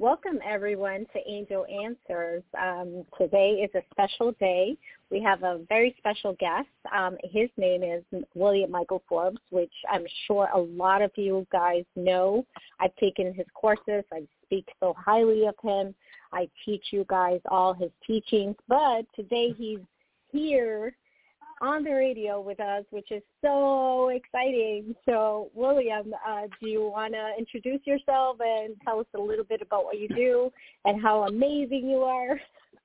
Welcome, everyone, to Angel Answers. Today is a special day. We have a very special guest. His name is William Michael Forbes, which I'm sure a lot of you guys know. I've taken his courses. I speak so highly of him. I teach you guys all his teachings. But today he's here on the radio with us, which is so exciting. So, William, do you want to introduce yourself and tell us a little bit about what you do and how amazing you are?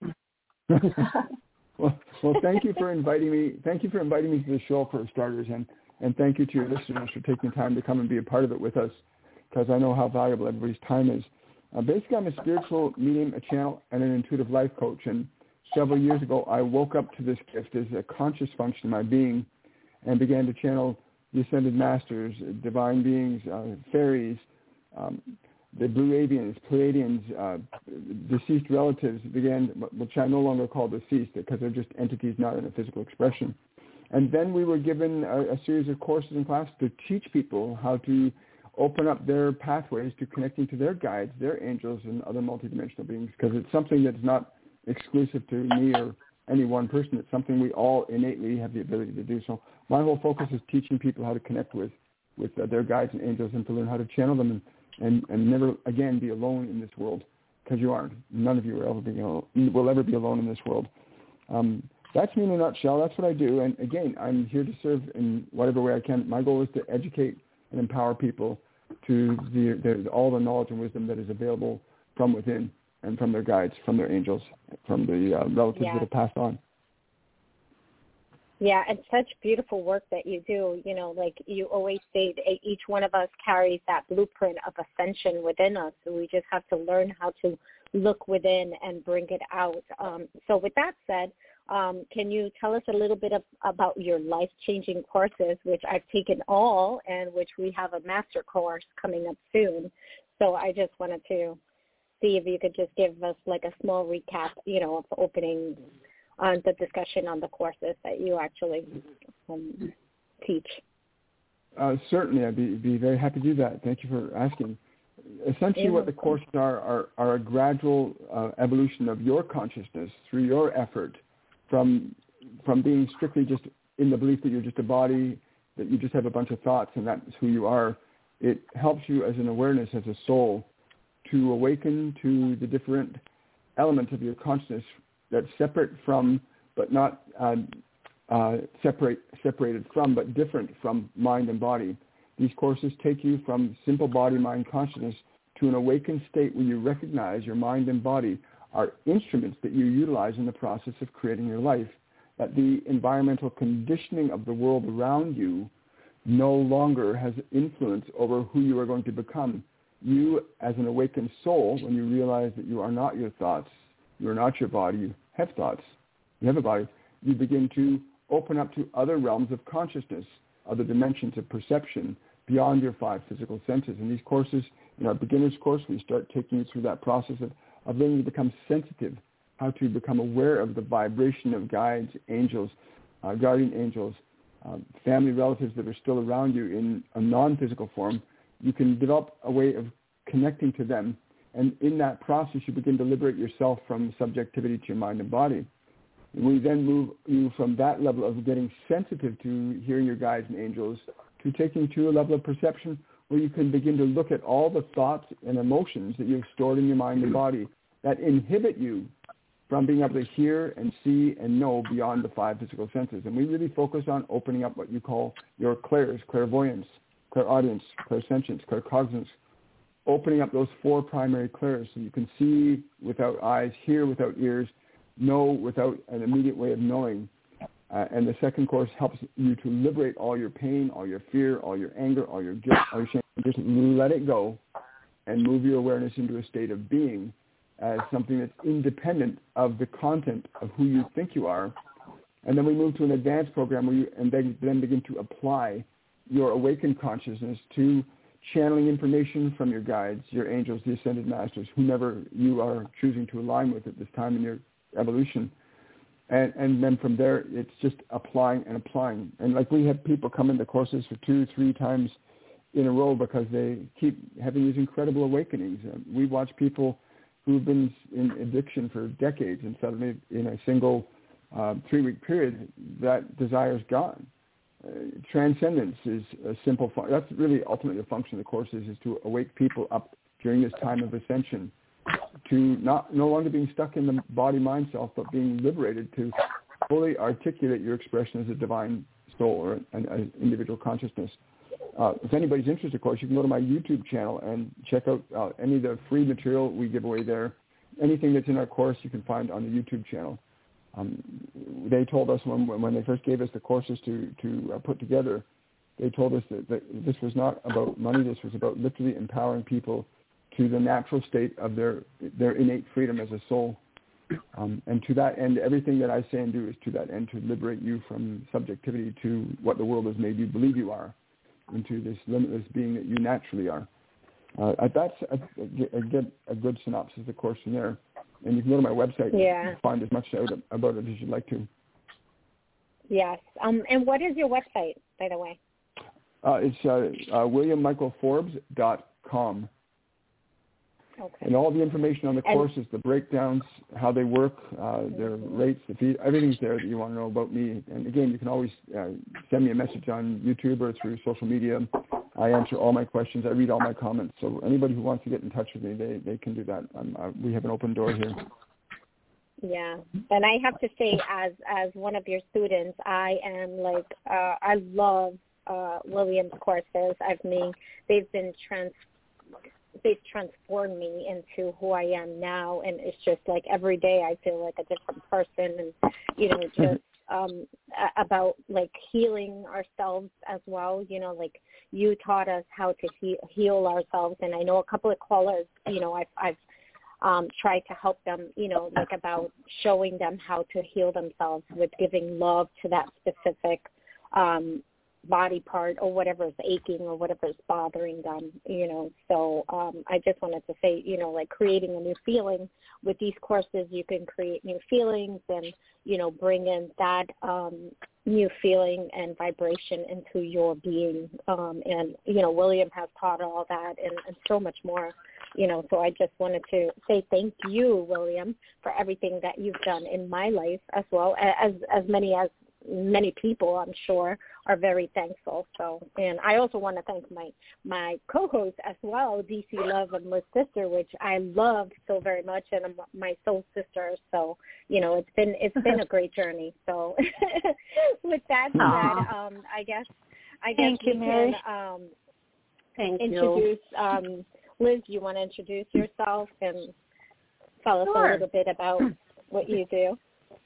Well, thank you for inviting me. Thank you for inviting me to the show, for starters, and thank you to your listeners for taking time to come and be a part of it with us, because I know how valuable everybody's time is. Basically, I'm a spiritual medium, a channel, and an intuitive life coach, and several years ago, I woke up to this gift as a conscious function of my being and began to channel the ascended masters, divine beings, fairies, the blue avians, Pleiadians, deceased relatives, which I no longer call deceased because they're just entities not in a physical expression. And then we were given a series of courses and classes to teach people how to open up their pathways to connecting to their guides, their angels, and other multidimensional beings, because it's something that's not exclusive to me or any one person. It's something we all innately have the ability to do. So my whole focus is teaching people how to connect with their guides and angels, and to learn how to channel them and never again be alone in this world, because you aren't. None of you will ever be alone in this world. That's me in a nutshell. That's what I do. And again, I'm here to serve in whatever way I can. My goal is to educate and empower people to all the knowledge and wisdom that is available from within, and from their guides, from their angels, from the relatives that have passed on. Yeah, and such beautiful work that you do. You know, like you always say, each one of us carries that blueprint of ascension within us. So we just have to learn how to look within and bring it out. So with that said, can you tell us a little bit about your life-changing courses, which I've taken all, and which we have a master course coming up soon. So I just wanted to see if you could just give us like a small recap, of opening on the discussion on the courses that you actually teach. Certainly, I'd be very happy to do that. Thank you for asking. Essentially, what the courses are a gradual evolution of your consciousness through your effort from being strictly just in the belief that you're just a body, that you just have a bunch of thoughts and that's who you are. It helps you as an awareness, as a soul, to awaken to the different elements of your consciousness that's separate from, but not separated from, but different from mind and body. These courses take you from simple body-mind consciousness to an awakened state where you recognize your mind and body are instruments that you utilize in the process of creating your life, that the environmental conditioning of the world around you no longer has influence over who you are going to become. You, as an awakened soul, when you realize that you are not your thoughts, you are not your body, you have thoughts, you have a body, you begin to open up to other realms of consciousness, other dimensions of perception beyond your five physical senses. And these courses, in our beginner's course, we start taking you through that process of learning to become sensitive, how to become aware of the vibration of guides, angels, guardian angels, family relatives that are still around you in a non-physical form. You can develop a way of connecting to them, and in that process you begin to liberate yourself from subjectivity to your mind and body. We then move you from that level of getting sensitive to hearing your guides and angels to taking to a level of perception where you can begin to look at all the thoughts and emotions that you've stored in your mind and body that inhibit you from being able to hear and see and know beyond the five physical senses. And we really focus on opening up what you call your clairs, clairvoyance, clairaudience, clairsentience, claircognizance, opening up those four primary clairs so you can see without eyes, hear without ears, know without an immediate way of knowing. And the second course helps you to liberate all your pain, all your fear, all your anger, all your guilt, all your shame. Just let it go and move your awareness into a state of being as something that's independent of the content of who you think you are. And then we move to an advanced program where you then begin to apply your awakened consciousness to channeling information from your guides, your angels, the ascended masters, whomever you are choosing to align with at this time in your evolution. And then from there, it's just applying and applying. And like we have people come into courses for 2-3 times in a row because they keep having these incredible awakenings. We watch people who've been in addiction for decades, and suddenly in a single 3-week period, that desire is gone. Transcendence is a simple that's really ultimately the function of the courses, is to awake people up during this time of ascension to no longer being stuck in the body-mind self, but being liberated to fully articulate your expression as a divine soul or an individual consciousness. If anybody's interested, of course, you can go to my YouTube channel and check out any of the free material we give away there. Anything that's in our course you can find on the YouTube channel. They told us when they first gave us the courses to put together, they told us that this was not about money. This was about literally empowering people to the natural state of their innate freedom as a soul. And to that end, everything that I say and do is to that end, to liberate you from subjectivity to what the world has made you believe you are, into this limitless being that you naturally are. That's a good synopsis of the course from there. And you can go to my website and find as much out about it as you'd like to. Yes. And what is your website, by the way? It's WilliamMichaelForbes.com. Okay. And all the information on the courses, the breakdowns, how they work, their rates, the fee, everything's there that you want to know about me. And again, you can always send me a message on YouTube or through social media. I answer all my questions. I read all my comments. So anybody who wants to get in touch with me, they can do that. We have an open door here. Yeah, and I have to say, as one of your students, I am I love William's courses. They've transformed me into who I am now, and it's just like every day I feel like a different person, and just about like healing ourselves as well. Like you taught us how to heal ourselves, and I know a couple of callers. I've tried to help them. About showing them how to heal themselves with giving love to that specific body part or whatever's aching or whatever's bothering them, So I just wanted to say, creating a new feeling with these courses, you can create new feelings and, bring in that new feeling and vibration into your being. And William has taught all that and so much more, so I just wanted to say thank you, William, for everything that you've done in my life as well, as many people, I'm sure, are very thankful. So, and I also want to thank my co-host as well, DC Love and Liz Sister, which I love so very much, and my soul sister. So, it's been a great journey. So, with that said, I guess thank you, Mary. Can introduce Liz. You want to introduce yourself and tell us a little bit about what you do?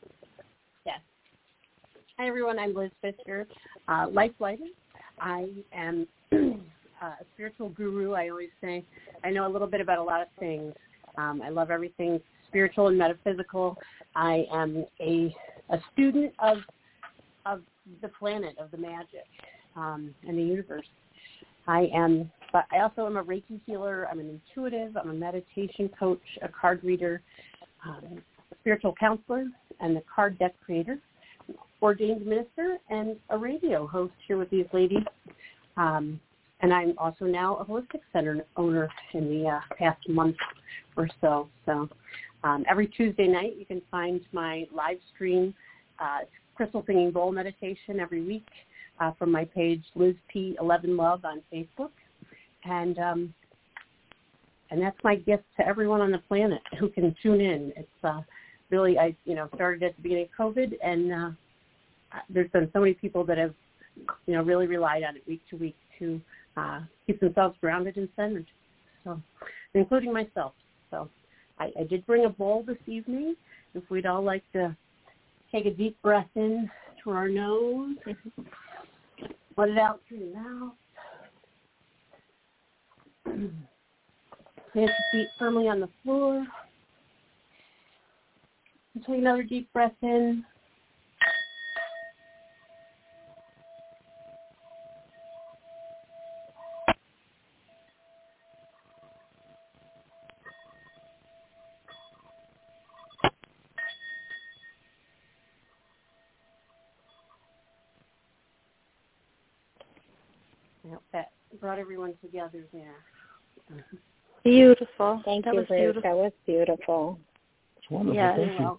Hi, everyone. I'm Liz Fisker, Life Lighter. I am a spiritual guru. I always say I know a little bit about a lot of things. I love everything spiritual and metaphysical. I am a student of the planet, of the magic, and the universe. But I also am a Reiki healer. I'm an intuitive. I'm a meditation coach, a card reader, a spiritual counselor, and the card deck creator. Ordained minister and a radio host here with these ladies. And I'm also now a holistic center owner in the past month or so. So every Tuesday night you can find my live stream crystal singing bowl meditation every week from my page Liz P. 11 Love on Facebook. And that's my gift to everyone on the planet who can tune in. It's really, I started at the beginning of COVID, and there's been so many people that have, really relied on it week to week to keep themselves grounded and centered, so including myself. So I did bring a bowl this evening. If we'd all like to take a deep breath in through our nose, let it out through your mouth. Plant your feet firmly on the floor. And take another deep breath in. I hope that brought everyone together there. Beautiful. Thank that you, was Ruth. beautiful. That was beautiful. It's wonderful. Yes. Thank you.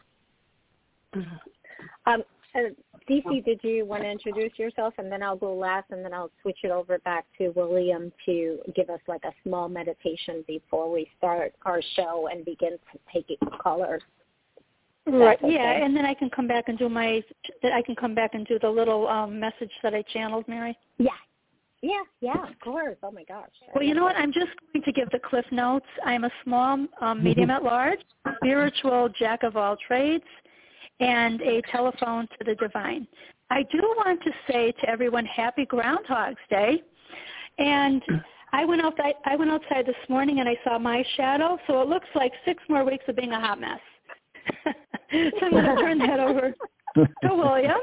Welcome. Dee, did you want to introduce yourself, and then I'll go last, and then I'll switch it over back to William to give us like a small meditation before we start our show and begin to take callers. Right. Okay. Yeah, and then I can come back and do the little message that I channeled, Mary. Yeah, of course. Oh my gosh. Well, you know what? I'm just going to give the cliff notes. I'm a small medium at large, spiritual jack of all trades, and a telephone to the divine. I do want to say to everyone, happy Groundhog's Day. And I went outside this morning and I saw my shadow, so it looks like 6 more weeks of being a hot mess. So I'm going to turn that over to William.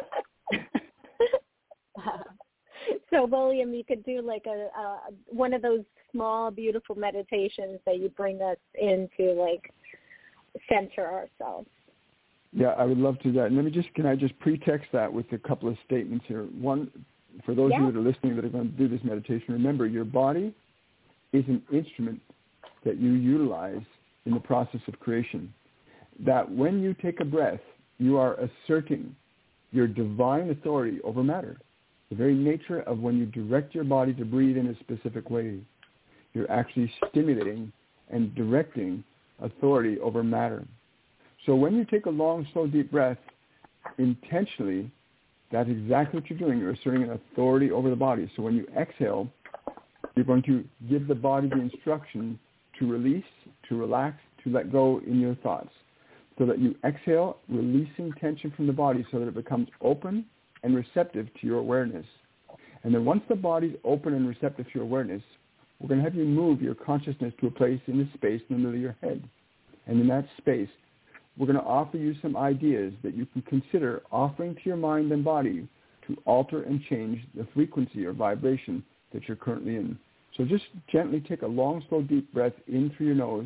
So, William, you could do like a one of those small, beautiful meditations that you bring us into, like, center ourselves. Yeah, I would love to do that. And can I just pretext that with a couple of statements here. One, for those of you that are listening that are going to do this meditation, remember your body is an instrument that you utilize in the process of creation. That when you take a breath, you are asserting your divine authority over matter. The very nature of when you direct your body to breathe in a specific way, you're actually stimulating and directing authority over matter. So when you take a long, slow, deep breath intentionally, that's exactly what you're doing. You're asserting an authority over the body. So when you exhale, you're going to give the body the instruction to release, to relax, to let go in your thoughts. So that you exhale, releasing tension from the body so that it becomes open and receptive to your awareness. And then once the body's open and receptive to your awareness, we're going to have you move your consciousness to a place in the space in the middle of your head. And in that space, we're going to offer you some ideas that you can consider offering to your mind and body to alter and change the frequency or vibration that you're currently in. So just gently take a long, slow, deep breath in through your nose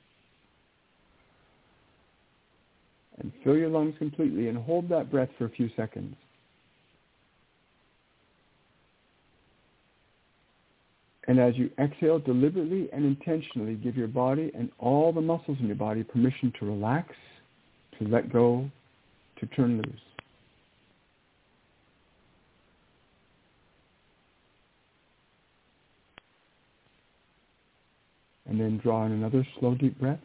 and fill your lungs completely and hold that breath for a few seconds. And as you exhale, deliberately and intentionally give your body and all the muscles in your body permission to relax, to let go, to turn loose. And then draw in another slow, deep breath.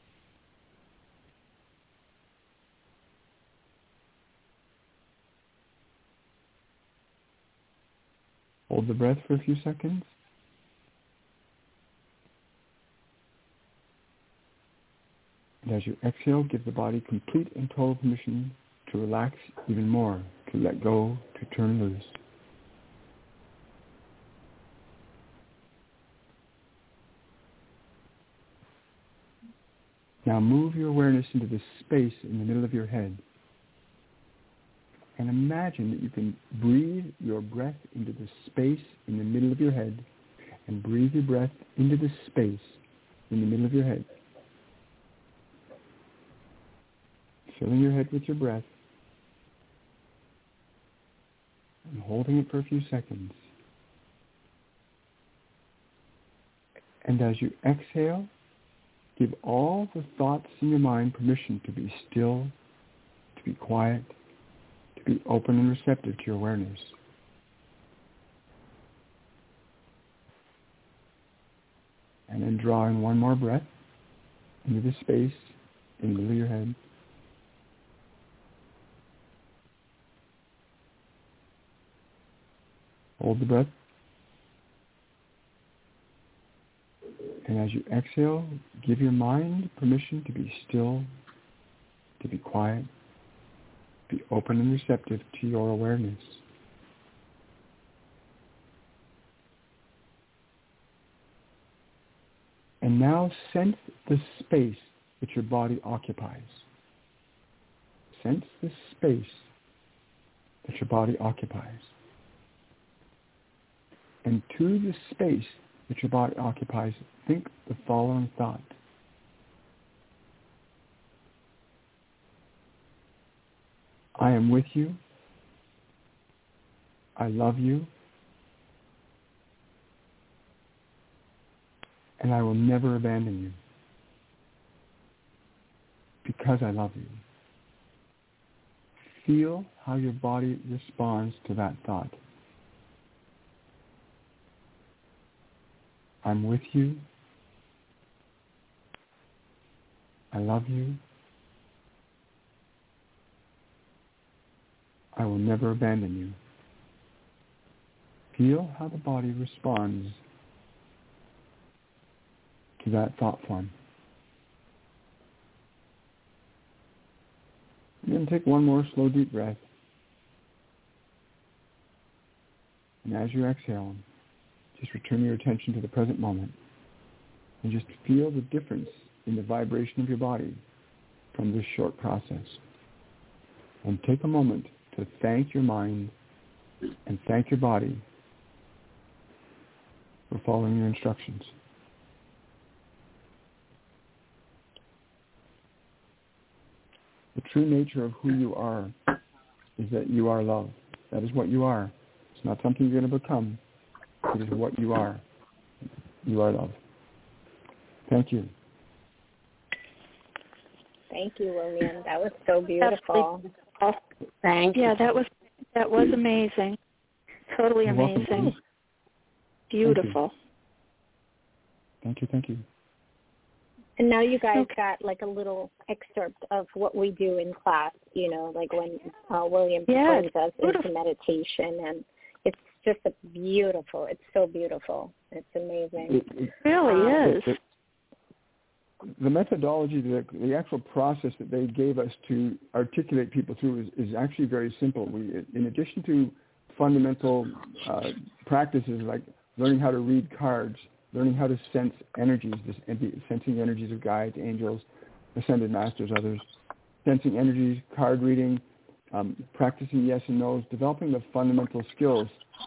Hold the breath for a few seconds. And as you exhale, give the body complete and total permission to relax even more, to let go, to turn loose. Now move your awareness into the space in the middle of your head. And imagine that you can breathe your breath into the space in the middle of your head and breathe your breath into the space in the middle of your head. Filling your head with your breath and holding it for a few seconds. And as you exhale, give all the thoughts in your mind permission to be still, to be quiet, to be open and receptive to your awareness. And then draw in one more breath into the space in the middle of your head. Hold the breath. And as you exhale, give your mind permission to be still, to be quiet, be open and receptive to your awareness. And now sense the space that your body occupies. Sense the space that your body occupies. And to the space that your body occupies, think the following thought. I am with you. I love you. and I will never abandon you because I love you. Feel how your body responds to that thought. I'm with you. I love you. I will never abandon you. Feel how the body responds to that thought form. And then take one more slow, deep breath. And as you exhale, just return your attention to the present moment and just feel the difference in the vibration of your body from this short process. And take a moment to thank your mind and thank your body for following your instructions. The true nature of who you are is that you are love. That is what you are. It's not something you're going to become. It is what you are. You are love. Thank you. Thank you, William. That was so beautiful. Thank you. Yeah, that was amazing. Totally You're amazing. welcome. Beautiful. Thank you. And now you guys got like a little excerpt of what we do in class, like when William brings us into meditation. And it's just it's so beautiful. It's amazing. It really is. The methodology, the actual process that they gave us to articulate people through is actually very simple. In addition to fundamental practices like learning how to read cards, learning how to sense energies, sensing energies of guides, angels, ascended masters, others, sensing energies, card reading, practicing yes and no's, developing the fundamental skills.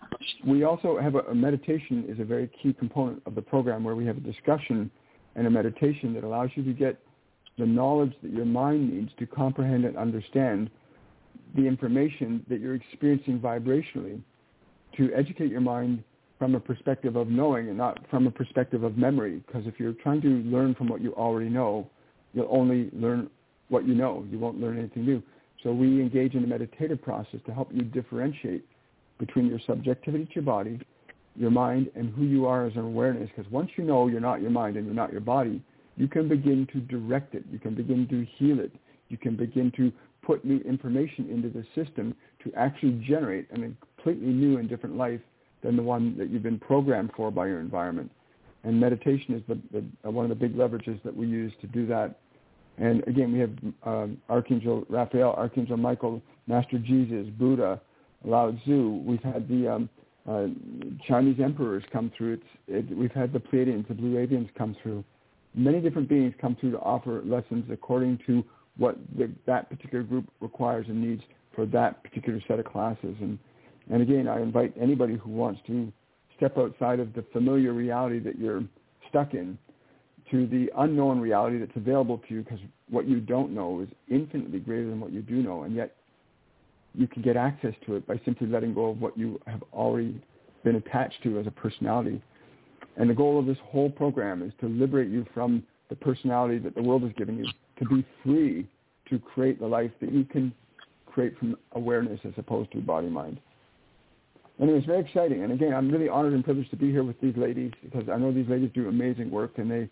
We also have a meditation is a very key component of the program where we have a discussion and a meditation that allows you to get the knowledge that your mind needs to comprehend and understand the information that you're experiencing vibrationally, to educate your mind from a perspective of knowing and not from a perspective of memory. Because if you're trying to learn from what you already know, you'll only learn what you know. You won't learn anything new. So we engage in a meditative process to help you differentiate between your subjectivity to your body, your mind, and who you are as an awareness. Because once you know you're not your mind and you're not your body, you can begin to direct it. You can begin to heal it. You can begin to put new information into the system to actually generate a completely new and different life than the one that you've been programmed for by your environment. And meditation is one of the big leverages that we use to do that. And again, we have Archangel Raphael, Archangel Michael, Master Jesus, Buddha, Lao Tzu. We've had the Chinese emperors come through. We've had the Pleiadians, the Blue Avians come through. Many different beings come through to offer lessons according to what that particular group requires and needs for that particular set of classes. And again, I invite anybody who wants to step outside of the familiar reality that you're stuck in to the unknown reality that's available to you, because what you don't know is infinitely greater than what you do know, and yet you can get access to it by simply letting go of what you have already been attached to as a personality. And the goal of this whole program is to liberate you from the personality that the world has given you, to be free to create the life that you can create from awareness as opposed to body-mind. Anyway, it's very exciting. And again, I'm really honored and privileged to be here with these ladies, because I know these ladies do amazing work, and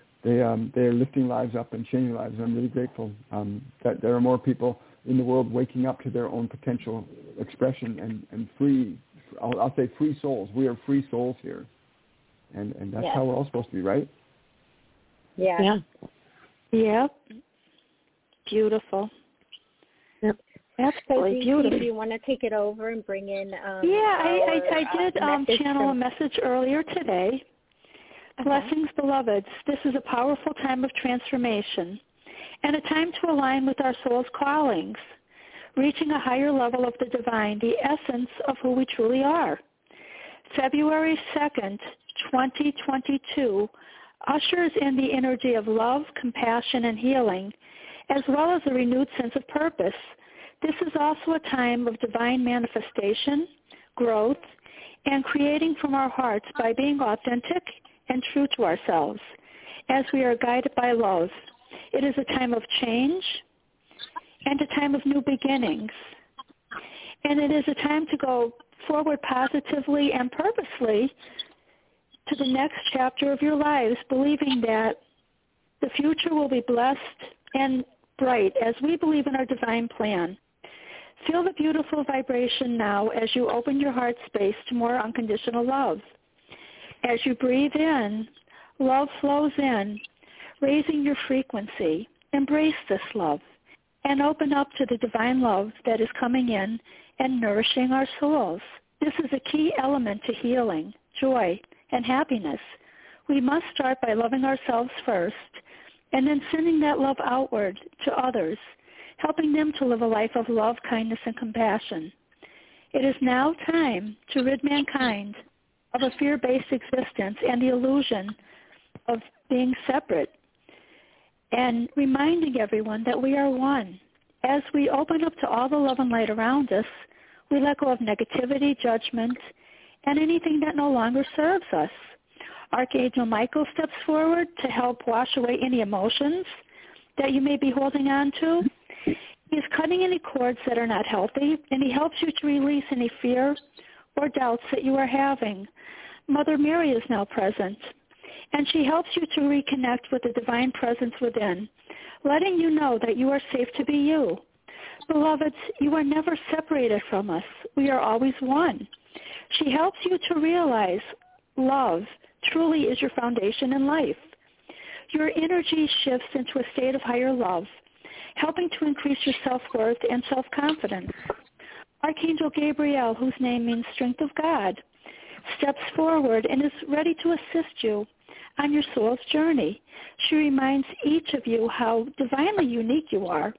they're lifting lives up and changing lives. And I'm really grateful that there are more people in the world waking up to their own potential expression and free, I'll say free souls. We are free souls here. And that's how we're all supposed to be, right? Yeah. Yep. Beautiful. Yep. Absolutely beautiful. Do you want to take it over and bring in? I did channel a message earlier today. Okay. Blessings, beloveds. This is a powerful time of transformation and a time to align with our soul's callings, reaching a higher level of the divine, the essence of who we truly are. February 2nd, 2022 ushers in the energy of love, compassion, and healing, as well as a renewed sense of purpose. This is also a time of divine manifestation, growth, and creating from our hearts by being authentic and true to ourselves as we are guided by love. It is a time of change and a time of new beginnings. And it is a time to go forward positively and purposely to the next chapter of your lives, believing that the future will be blessed and bright as we believe in our divine plan. Feel the beautiful vibration now as you open your heart space to more unconditional love. As you breathe in, love flows in, raising your frequency. Embrace this love and open up to the divine love that is coming in and nourishing our souls. This is a key element to healing, joy, and happiness. We must start by loving ourselves first and then sending that love outward to others, helping them to live a life of love, kindness, and compassion. It is now time to rid mankind of a fear-based existence and the illusion of being separate, and reminding everyone that we are one. As we open up to all the love and light around us, we let go of negativity, judgment, and anything that no longer serves us. Archangel Michael steps forward to help wash away any emotions that you may be holding on to. He is cutting any cords that are not healthy, and he helps you to release any fear or doubts that you are having. Mother Mary is now present, and she helps you to reconnect with the divine presence within, letting you know that you are safe to be you. Beloveds, you are never separated from us. We are always one. She helps you to realize love truly is your foundation in life. Your energy shifts into a state of higher love, helping to increase your self-worth and self-confidence. Archangel Gabriel, whose name means strength of God, steps forward and is ready to assist you on your soul's journey. She reminds each of you how divinely unique you are.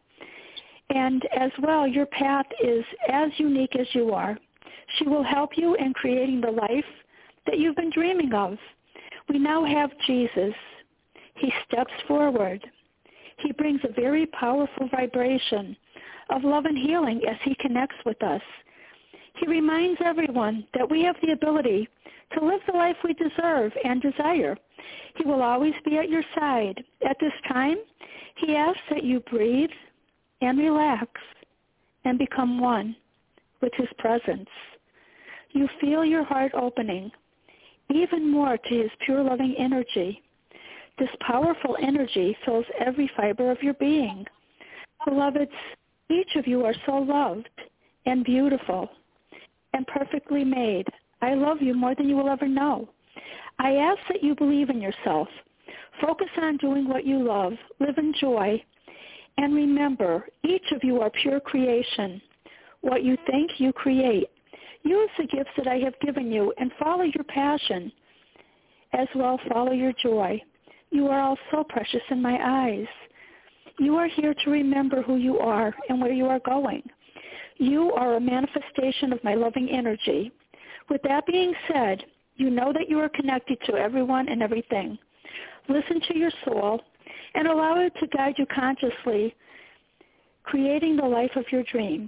And as well, your path is as unique as you are. She will help you in creating the life that you've been dreaming of. We now have Jesus. He steps forward. He brings a very powerful vibration of love and healing as he connects with us. He reminds everyone that we have the ability to live the life we deserve and desire. He will always be at your side. At this time, he asks that you breathe and relax and become one with his presence. You feel your heart opening even more to his pure loving energy. This powerful energy fills every fiber of your being. Beloveds, each of you are so loved and beautiful and perfectly made. I love you more than you will ever know. I ask that you believe in yourself. Focus on doing what you love. Live in joy. And remember, each of you are pure creation. What you think, you create. Use the gifts that I have given you and follow your passion. As well, follow your joy. You are all so precious in my eyes. You are here to remember who you are and where you are going. You are a manifestation of my loving energy. With that being said, you know that you are connected to everyone and everything. Listen to your soul and allow it to guide you consciously, creating the life of your dreams.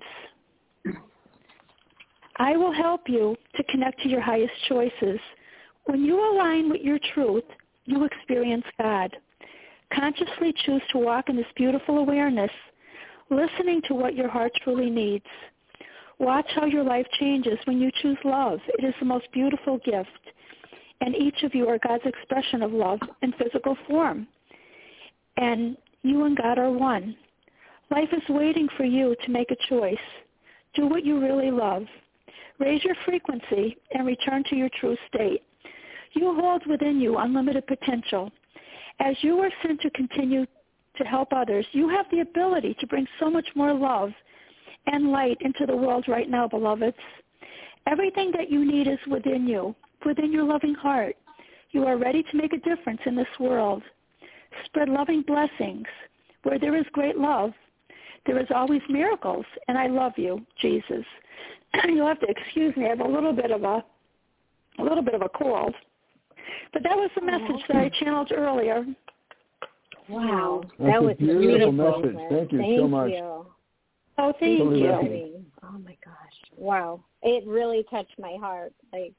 I will help you to connect to your highest choices. When you align with your truth, you experience God. Consciously choose to walk in this beautiful awareness, listening to what your heart truly needs. Watch how your life changes when you choose love. It is the most beautiful gift, and each of you are God's expression of love in physical form. And you and God are one. Life is waiting for you to make a choice. Do what you really love. Raise your frequency and return to your true state. You hold within you unlimited potential. As you are sent to continue to help others, you have the ability to bring so much more love and light into the world right now, beloveds. Everything that you need is within you, within your loving heart. You are ready to make a difference in this world. Spread loving blessings. Where there is great love, there is always miracles, and I love you, Jesus. You'll have to excuse me. I have a little bit of a cold. But that was the message that I channeled earlier. Wow. That was a beautiful beautiful message. Thank you so much. You. Oh, thank you. Oh, my gosh. wow. It really touched my heart. Like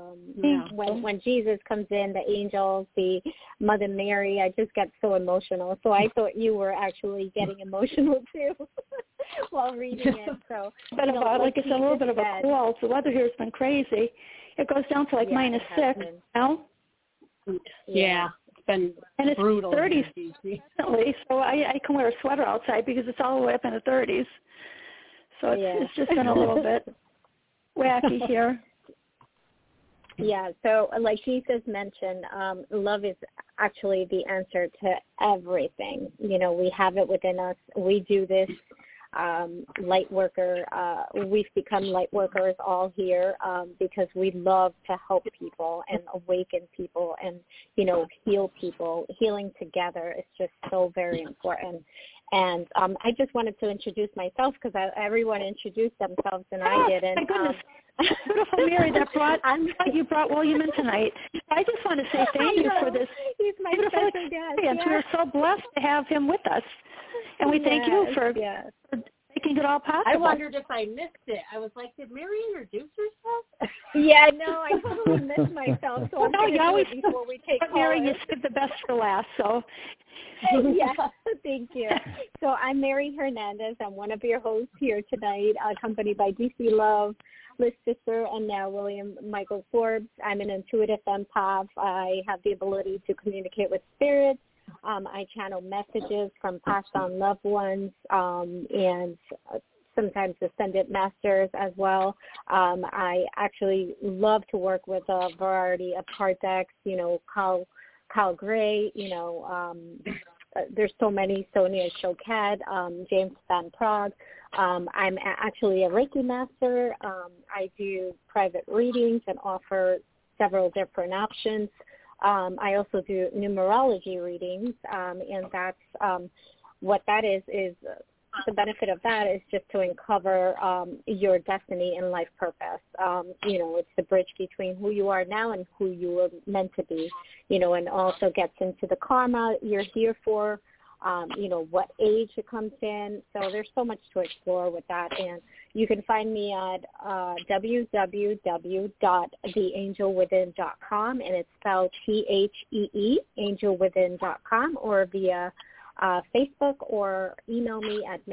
when Jesus comes in, the angels, the Mother Mary, I just get so emotional. So I thought you were actually getting emotional too while reading it. So but like it's a little bit of a cold. The weather here has been crazy. It goes down to like -6 now. Yeah. It's been brutal. And it's 30s recently, so I can wear a sweater outside because it's all the way up in the 30s. So it's just been a little bit wacky here. Yeah, so like Jesus mentioned, love is actually the answer to everything. You know, we have it within us. We do this. Light worker, we've become light workers all here because we love to help people and awaken people and, you know, heal people. Healing together is just so very important. And I just wanted to introduce myself because everyone introduced themselves and I didn't. My goodness. Beautiful Mary, you brought William in tonight. I just want to say thank you for this beautiful experience. We are so blessed to have him with us. And we thank you for making it all possible. I wondered if I missed it. I was like, did Mary introduce herself? Yeah, no, I totally missed myself. So I'm going to do it before we take callers. Mary, you saved the best for last, so. Yeah, thank you. So I'm Mary Hernandez. I'm one of your hosts here tonight, accompanied by DC Love, Liz Fisher, and now William Michael Forbes. I'm an intuitive empath. I have the ability to communicate with spirits. I channel messages from passed on loved ones and sometimes ascended masters as well. I actually love to work with a variety of card decks, you know, Kyle Gray, you know, there's so many, Sonia Choquette, James Van Prague. I'm actually a Reiki master. I do private readings and offer several different options. I also do numerology readings, and that's what that is the benefit of that is just to uncover your destiny and life purpose. You know, it's the bridge between who you are now and who you were meant to be, you know, and also gets into the karma you're here for, you know, what age it comes in. So there's so much to explore with that. And you can find me at www.theangelwithin.com, and it's spelled THEE, angelwithin.com, or via Facebook, or email me at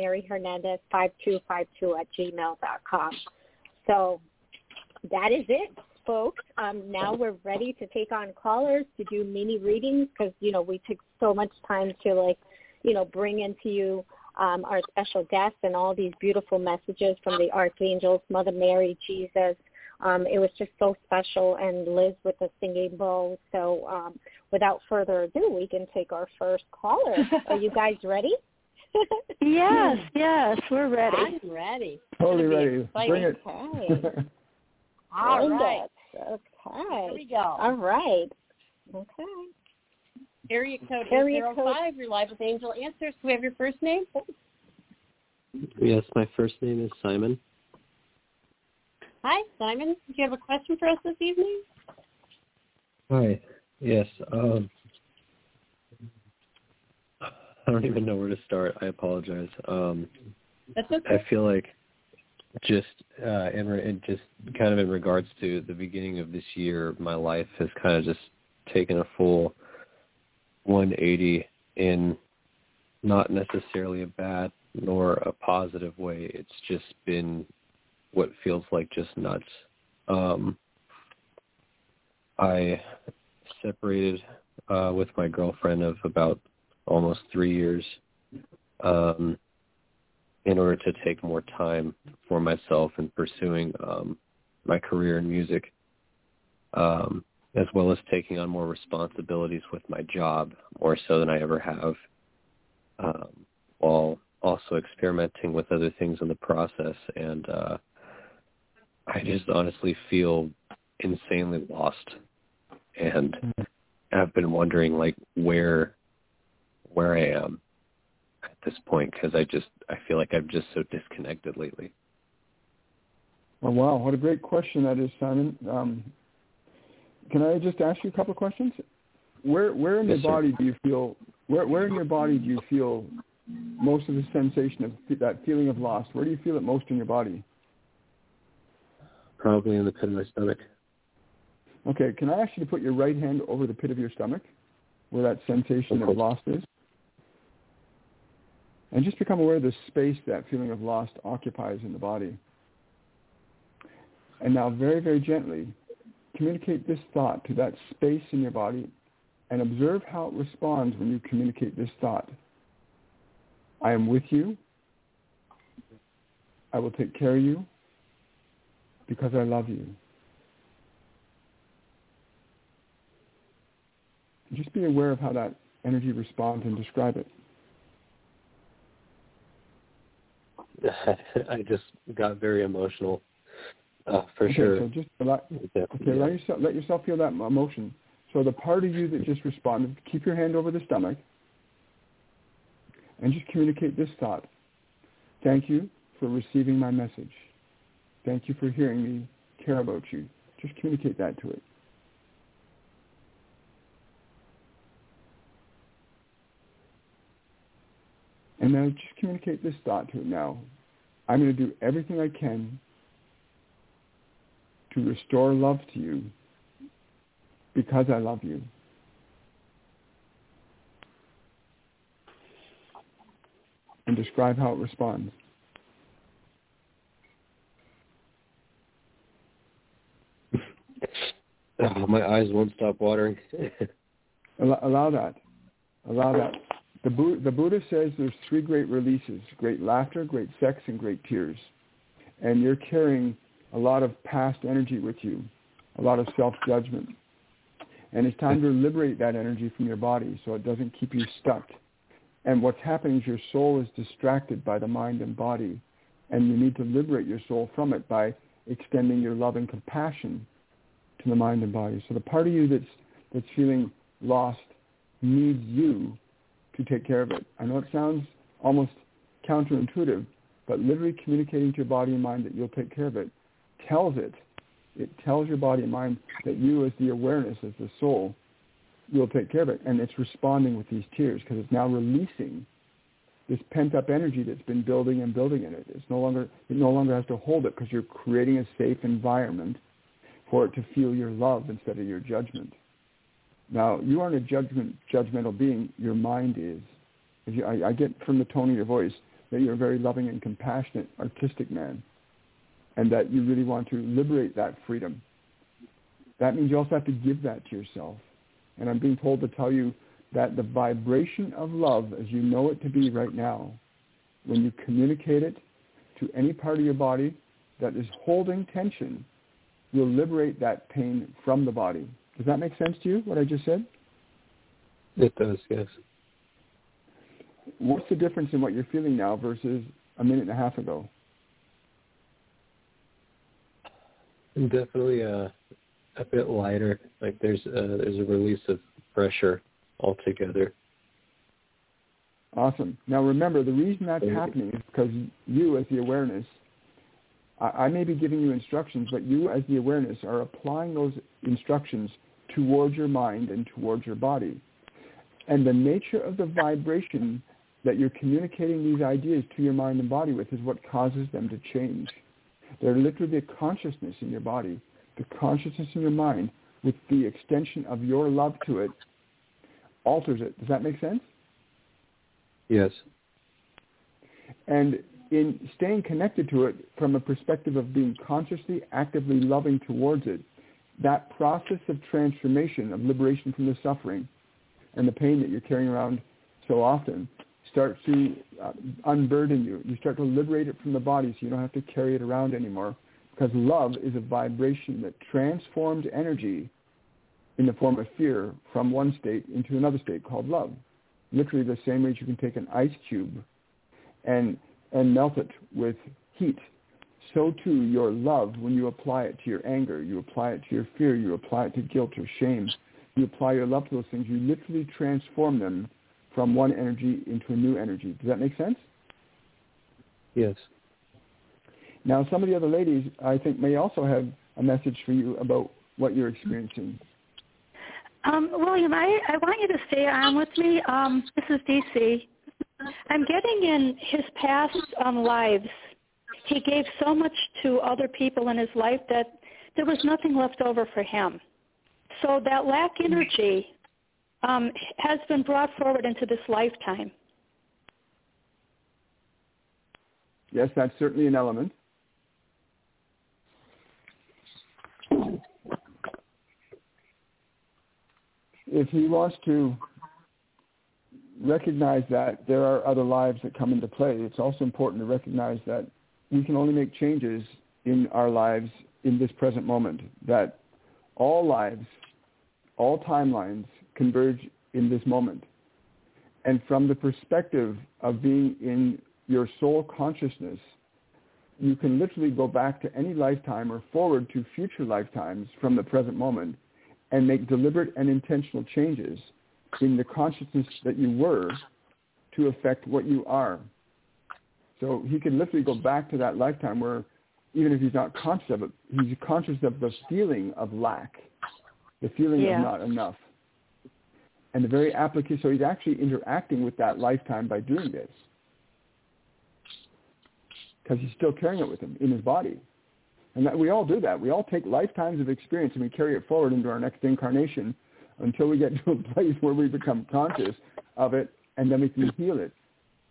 maryhernandez5252@gmail.com. So that is it, folks. Now we're ready to take on callers to do mini readings because, you know, we took so much time to, like, you know, bring into you our special guests and all these beautiful messages from the archangels, Mother Mary, Jesus. It was just so special, and Liz with the singing bowl. So without further ado, we can take our first caller. Are you guys ready? Yes, we're ready. I'm ready. Totally ready. Bring it. Okay. All right. Okay. Here we go. All right. Okay. Area code 805. You're live with Angel Answers. Do we have your first name? Yes, my first name is Simon. Hi, Simon. Do you have a question for us this evening? Hi. Yes. I don't even know where to start. I apologize. That's okay. I feel like just just kind of in regards to the beginning of this year, my life has kind of just taken a full 180 in not necessarily a bad nor a positive way. It's just been what feels like just nuts. I separated with my girlfriend of about almost 3 years in order to take more time for myself in pursuing my career in music, as well as taking on more responsibilities with my job, more so than I ever have, while also experimenting with other things in the process. And I just honestly feel insanely lost, and I've been wondering, like, where I am at this point, because I feel like I'm just so disconnected lately. Oh, wow, what a great question that is, Simon. Can I just ask you a couple of questions? Where in your body do you feel? Where in your body do you feel most of the sensation of that feeling of loss? Where do you feel it most in your body? Probably in the pit of my stomach. Okay, can I ask you to put your right hand over the pit of your stomach, where that sensation of lost is? And just become aware of the space that feeling of lost occupies in the body. And now very, very gently, communicate this thought to that space in your body and observe how it responds when you communicate this thought. I am with you. I will take care of you because I love you. Just be aware of how that energy responds and describe it. I just got very emotional, for sure. So just let yourself feel that emotion. So the part of you that just responded, keep your hand over the stomach and just communicate this thought. Thank you for receiving my message. Thank you for hearing me care about you. Just communicate that to it. And now just communicate this thought to it now. I'm going to do everything I can to restore love to you because I love you. And describe how it responds. Oh, my eyes won't stop watering. Allow that. The Buddha says there's 3 great releases: great laughter, great sex, and great tears. And you're carrying a lot of past energy with you, a lot of self-judgment. And it's time to liberate that energy from your body so it doesn't keep you stuck. And what's happening is your soul is distracted by the mind and body, and you need to liberate your soul from it by extending your love and compassion to the mind and body. So the part of you that's feeling lost needs you to take care of it. I know it sounds almost counterintuitive, but literally communicating to your body and mind that you'll take care of it tells your body and mind that you, as the awareness, as the soul, will take care of it. And it's responding with these tears because it's now releasing this pent-up energy that's been building and building in it. It no longer has to hold it because you're creating a safe environment for it to feel your love instead of your judgment. Now, you aren't a judgmental being. Your mind is. I get from the tone of your voice that you're a very loving and compassionate, artistic man, and that you really want to liberate that freedom. That means you also have to give that to yourself. And I'm being told to tell you that the vibration of love, as you know it to be right now, when you communicate it to any part of your body that is holding tension, will liberate that pain from the body. Does that make sense to you, what I just said? It does, yes. What's the difference in what you're feeling now versus a minute and a half ago? Definitely a bit lighter. Like there's a release of pressure altogether. Awesome. Now remember, the reason that's happening is because you, as the awareness, I may be giving you instructions, but you, as the awareness, are applying those instructions towards your mind and towards your body. And the nature of the vibration that you're communicating these ideas to your mind and body with is what causes them to change. They're literally the consciousness in your body, the consciousness in your mind, with the extension of your love to it, alters it. Does that make sense? Yes. And in staying connected to it from a perspective of being consciously, actively loving towards it, that process of transformation, of liberation from the suffering and the pain that you're carrying around so often, starts to unburden you. You start to liberate it from the body so you don't have to carry it around anymore, because love is a vibration that transforms energy in the form of fear from one state into another state called love. Literally the same way you can take an ice cube and melt it with heat. So too your love, when you apply it to your anger, you apply it to your fear, you apply it to guilt or shame, you apply your love to those things, you literally transform them from one energy into a new energy. Does that make sense? Yes. Now, some of the other ladies, I think, may also have a message for you about what you're experiencing. William, I want you to stay on with me. This is DC. I'm getting in his past lives. he gave so much to other people in his life that there was nothing left over for him. So that lack energy has been brought forward into this lifetime. Yes, that's certainly an element. If he wants to recognize that there are other lives that come into play, it's also important to recognize that we can only make changes in our lives in this present moment, that all lives, all timelines converge in this moment. And from the perspective of being in your soul consciousness, you can literally go back to any lifetime or forward to future lifetimes from the present moment and make deliberate and intentional changes in the consciousness that you were to affect what you are. So he can literally go back to that lifetime where, even if he's not conscious of it, he's conscious of the feeling of lack, the feeling of not enough. And the very application, so he's actually interacting with that lifetime by doing this, because he's still carrying it with him in his body. And that, we all do that. We all take lifetimes of experience and we carry it forward into our next incarnation until we get to a place where we become conscious of it, and then we can heal it.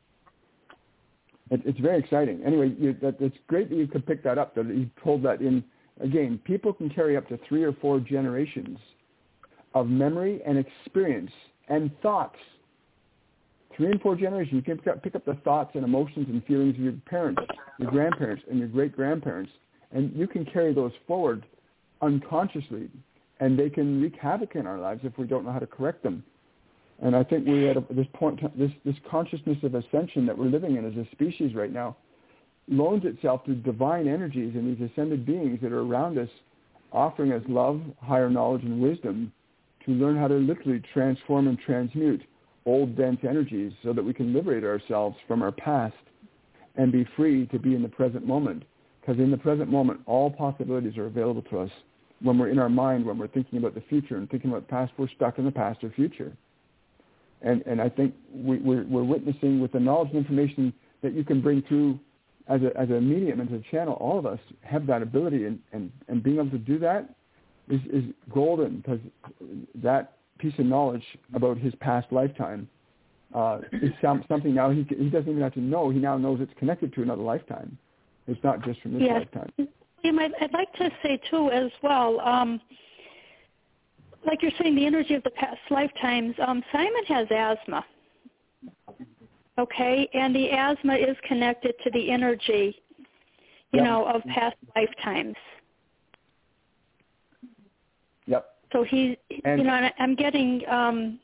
It's very exciting. Anyway, it's great that you could pick that up, that you pulled that in. Again, people can carry up to 3 or 4 generations of memory and experience and thoughts. 3 and 4 generations. You can pick up the thoughts and emotions and feelings of your parents, your grandparents, and your great-grandparents, and you can carry those forward unconsciously, and they can wreak havoc in our lives if we don't know how to correct them. And I think we're at this point, this consciousness of ascension that we're living in as a species right now loans itself to divine energies and these ascended beings that are around us, offering us love, higher knowledge, and wisdom to learn how to literally transform and transmute old, dense energies so that we can liberate ourselves from our past and be free to be in the present moment. Because in the present moment, all possibilities are available to us. When we're in our mind, when we're thinking about the future and thinking about the past, we're stuck in the past or future. And I think we're witnessing with the knowledge and information that you can bring through as a medium and as a channel. All of us have that ability, and being able to do that is golden, because that piece of knowledge about his past lifetime is something now he doesn't even have to know. He now knows it's connected to another lifetime. It's not just from this lifetime. I'd like to say, too, as well, like you're saying, the energy of the past lifetimes, Simon has asthma, okay? And the asthma is connected to the energy, you know, of past lifetimes. Yep. So I'm getting on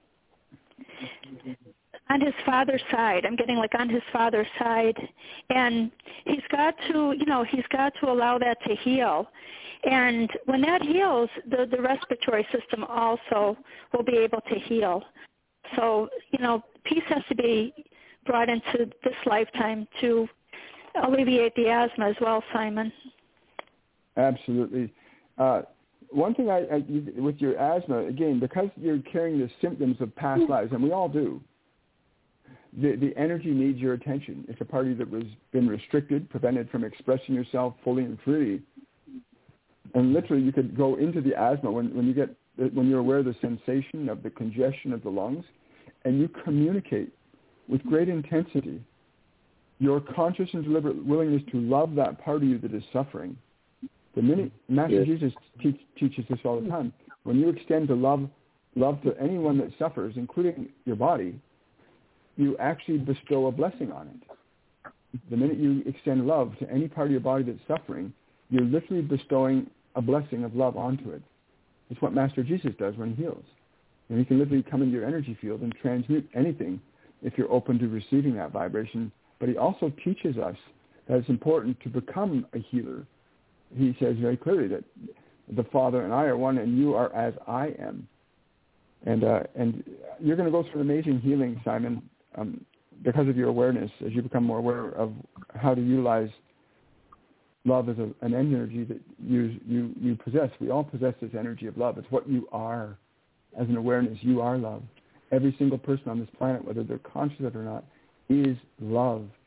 his father's side. I'm getting like on his father's side, and he's got to allow that to heal. And when that heals, the respiratory system also will be able to heal. So, peace has to be brought into this lifetime to alleviate the asthma as well, Simon. Absolutely. One thing with your asthma, again, because you're carrying the symptoms of past lives, and we all do, the energy needs your attention. It's a part of you that was been restricted, prevented from expressing yourself fully and freely. And literally, you could go into the asthma when you're aware of the sensation of the congestion of the lungs, and you communicate with great intensity your conscious and deliberate willingness to love that part of you that is suffering. The minute Master Jesus teaches this all the time, when you extend to love to anyone that suffers, including your body, you actually bestow a blessing on it. The minute you extend love to any part of your body that's suffering, you're literally bestowing a blessing of love onto it. It's what Master Jesus does when he heals. And he can literally come into your energy field and transmute anything if you're open to receiving that vibration. But he also teaches us that it's important to become a healer. He says very clearly that the Father and I are one, and you are as I am. And you're going to go through an amazing healing, Simon, because of your awareness, as you become more aware of how to utilize love as an energy that you possess. We all possess this energy of love. It's what you are as an awareness. You are love. Every single person on this planet, whether they're conscious of it or not, is love.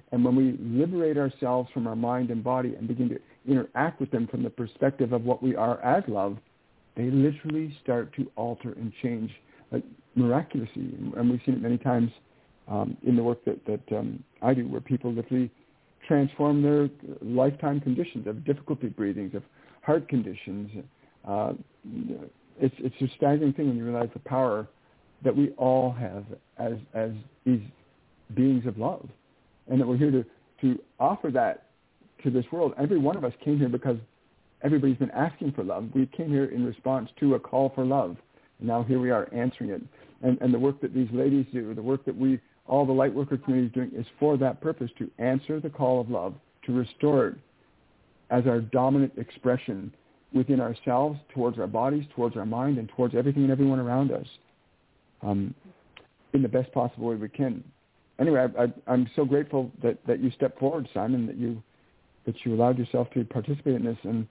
And when we liberate ourselves from our mind and body and begin to interact with them from the perspective of what we are as love, they literally start to alter and change, like miraculously. And we've seen it many times in the work that I do, where people literally transform their lifetime conditions of difficulty breathing, of heart conditions. It's a staggering thing when you realize the power that we all have as these beings of love, and that we're here to offer that to this world. Every one of us came here because everybody's been asking for love. We came here in response to a call for love. And now here we are answering it. And the work that these ladies do, the work that all the light worker community is doing, is for that purpose, to answer the call of love, to restore it as our dominant expression within ourselves, towards our bodies, towards our mind, and towards everything and everyone around us, in the best possible way we can. Anyway, I'm so grateful that you stepped forward, Simon, that you allowed yourself to participate in this, and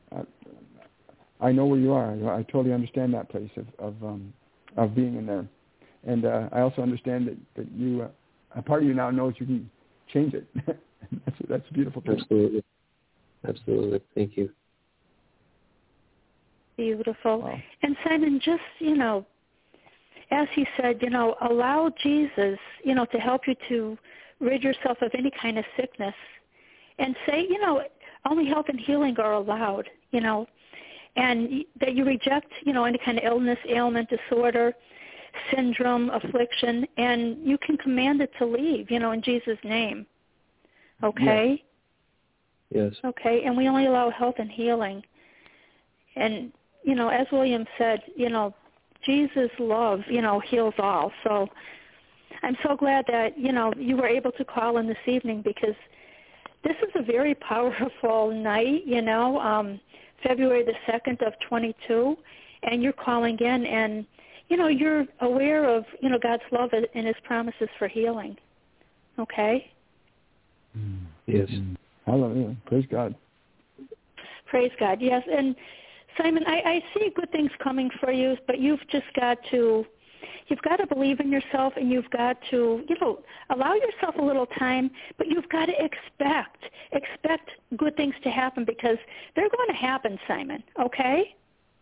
I know where you are. I totally understand that place of being in there, and I also understand that you, a part of you now knows you can change it. That's a beautiful thing. Absolutely. Thank you. Beautiful. Wow. And Simon, just, as he said, allow Jesus, to help you to rid yourself of any kind of sickness. And say, only health and healing are allowed, and that you reject, any kind of illness, ailment, disorder, syndrome, affliction, and you can command it to leave, in Jesus' name. Okay? Yes. Okay, and we only allow health and healing. And, as William said, Jesus' love, heals all. So I'm so glad that, you were able to call in this evening, because this is a very powerful night, February the 2nd of 22, and you're calling in, and, you're aware of, God's love and his promises for healing. Okay? Yes. Hallelujah. Praise God. Praise God, yes. And Simon, I see good things coming for you, but you've got to believe in yourself, and you've got to, allow yourself a little time, but you've got to expect good things to happen, because they're going to happen, Simon, okay?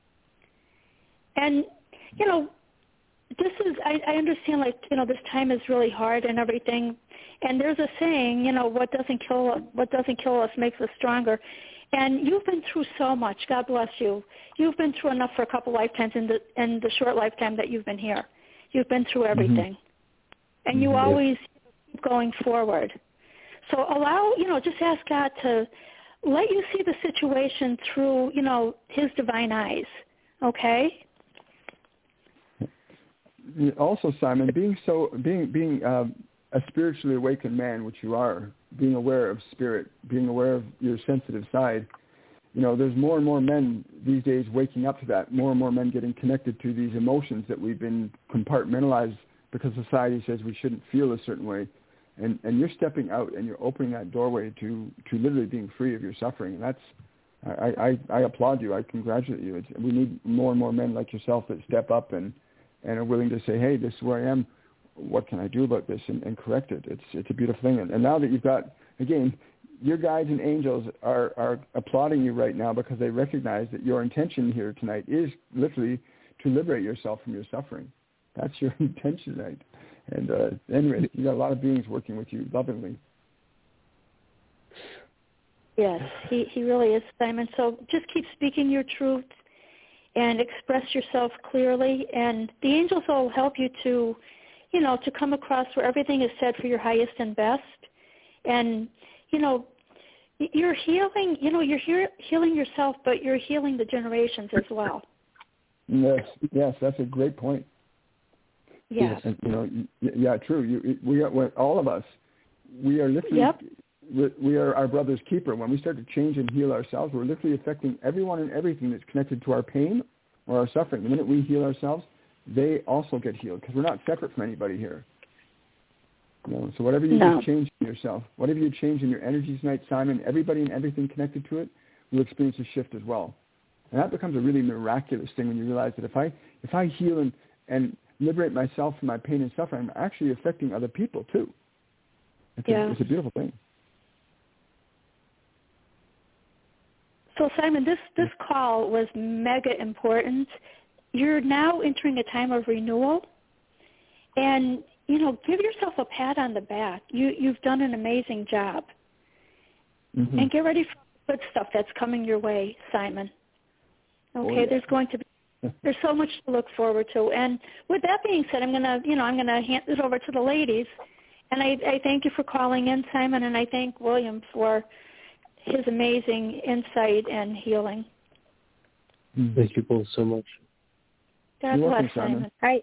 And, this is, I understand, this time is really hard and everything, and there's a saying, what doesn't kill us makes us stronger. And you've been through so much. God bless you. You've been through enough for a couple lifetimes in the short lifetime that you've been here. You've been through everything. Mm-hmm. And you always keep going forward. So allow, just ask God to let you see the situation through, his divine eyes. Okay? Also, Simon, being a spiritually awakened man, which you are, being aware of spirit, being aware of your sensitive side, there's more and more men these days waking up to that, more and more men getting connected to these emotions that we've been compartmentalized because society says we shouldn't feel a certain way. And you're stepping out and you're opening that doorway to literally being free of your suffering. And that's, I applaud you. I congratulate you. We need more and more men like yourself that step up and are willing to say, hey, this is where I am. What can I do about this, and correct it? It's a beautiful thing. And now that you've got, again, your guides and angels are applauding you right now, because they recognize that your intention here tonight is literally to liberate yourself from your suffering. That's your intention tonight. And anyway, you got a lot of beings working with you lovingly. Yes, he really is, Simon. So just keep speaking your truth and express yourself clearly, and the angels will help you to come across where everything is said for your highest and best. And, you're healing, you're healing yourself, but you're healing the generations as well. Yes, that's a great point. Yes. And, yeah, true. We are, all of us, we are literally, we are our brother's keeper. When we start to change and heal ourselves, we're literally affecting everyone and everything that's connected to our pain or our suffering. The minute we heal ourselves, they also get healed, because we're not separate from anybody here. So whatever you just change in yourself, whatever you change in your energy tonight, Simon, everybody and everything connected to it will experience a shift as well. And that becomes a really miraculous thing when you realize that if I heal and liberate myself from my pain and suffering, I'm actually affecting other people too. It's a beautiful thing. So, Simon, this call was mega important. You're now entering a time of renewal, and, give yourself a pat on the back. You've done an amazing job. Mm-hmm. And get ready for the good stuff that's coming your way, Simon. Okay, there's so much to look forward to. And with that being said, I'm gonna hand it over to the ladies. And I thank you for calling in, Simon, and I thank William for his amazing insight and healing. Thank you both so much. God bless, Simon. Hi,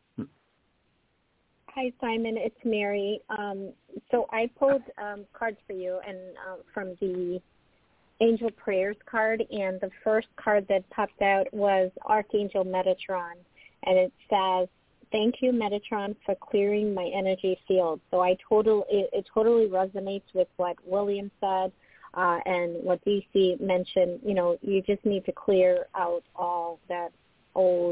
Simon. It's Mary. So I pulled cards for you, and from the Angel Prayers card, and the first card that popped out was Archangel Metatron, and it says, "Thank you, Metatron, for clearing my energy field." So it totally resonates with what William said and what DC mentioned. You just need to clear out all that old,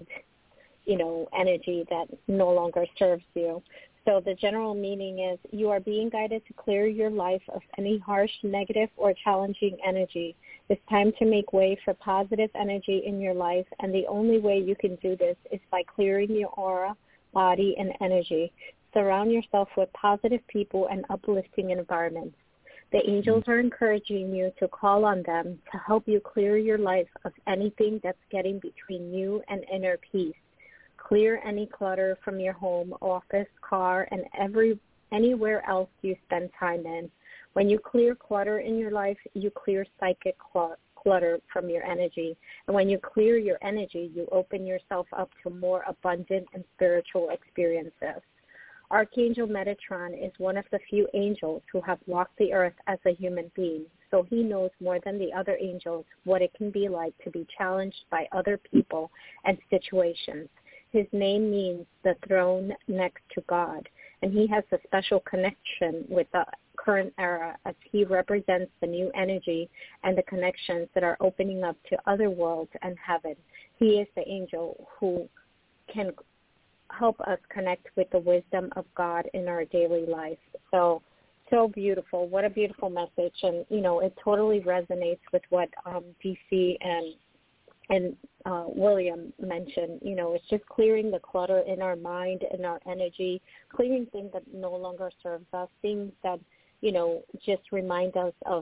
energy that no longer serves you. So the general meaning is you are being guided to clear your life of any harsh, negative, or challenging energy. It's time to make way for positive energy in your life, and the only way you can do this is by clearing your aura, body, and energy. Surround yourself with positive people and uplifting environments. The angels are encouraging you to call on them to help you clear your life of anything that's getting between you and inner peace. Clear any clutter from your home, office, car, and anywhere else you spend time in. When you clear clutter in your life, you clear psychic clutter from your energy. And when you clear your energy, you open yourself up to more abundant and spiritual experiences. Archangel Metatron is one of the few angels who have walked the earth as a human being, so he knows more than the other angels what it can be like to be challenged by other people and situations. His name means the throne next to God, and he has a special connection with the current era as he represents the new energy and the connections that are opening up to other worlds and heaven. He is the angel who can help us connect with the wisdom of God in our daily life. So beautiful. What a beautiful message. And, it totally resonates with what DC and William mentioned. It's just clearing the clutter in our mind and our energy, clearing things that no longer serves us, things that, just remind us of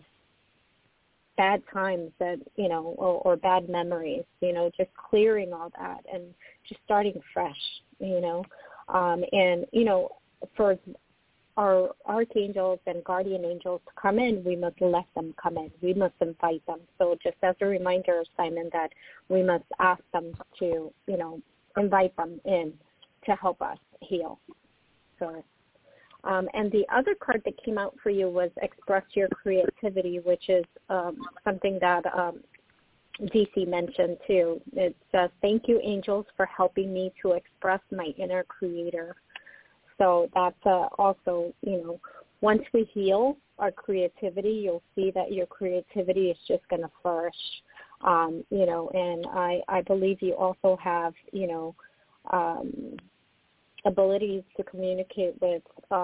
bad times that, or bad memories, just clearing all that and just starting fresh, for our archangels and guardian angels to come in, we must let them come in. We must invite them. So just as a reminder, Simon, that we must ask them to, invite them in to help us heal. So, and the other card that came out for you was Express Your Creativity, which is something that DC mentioned too. It says, "Thank you, angels, for helping me to express my inner creator." So that's also, once we heal our creativity, you'll see that your creativity is just going to flourish, and I believe you also have, abilities to communicate with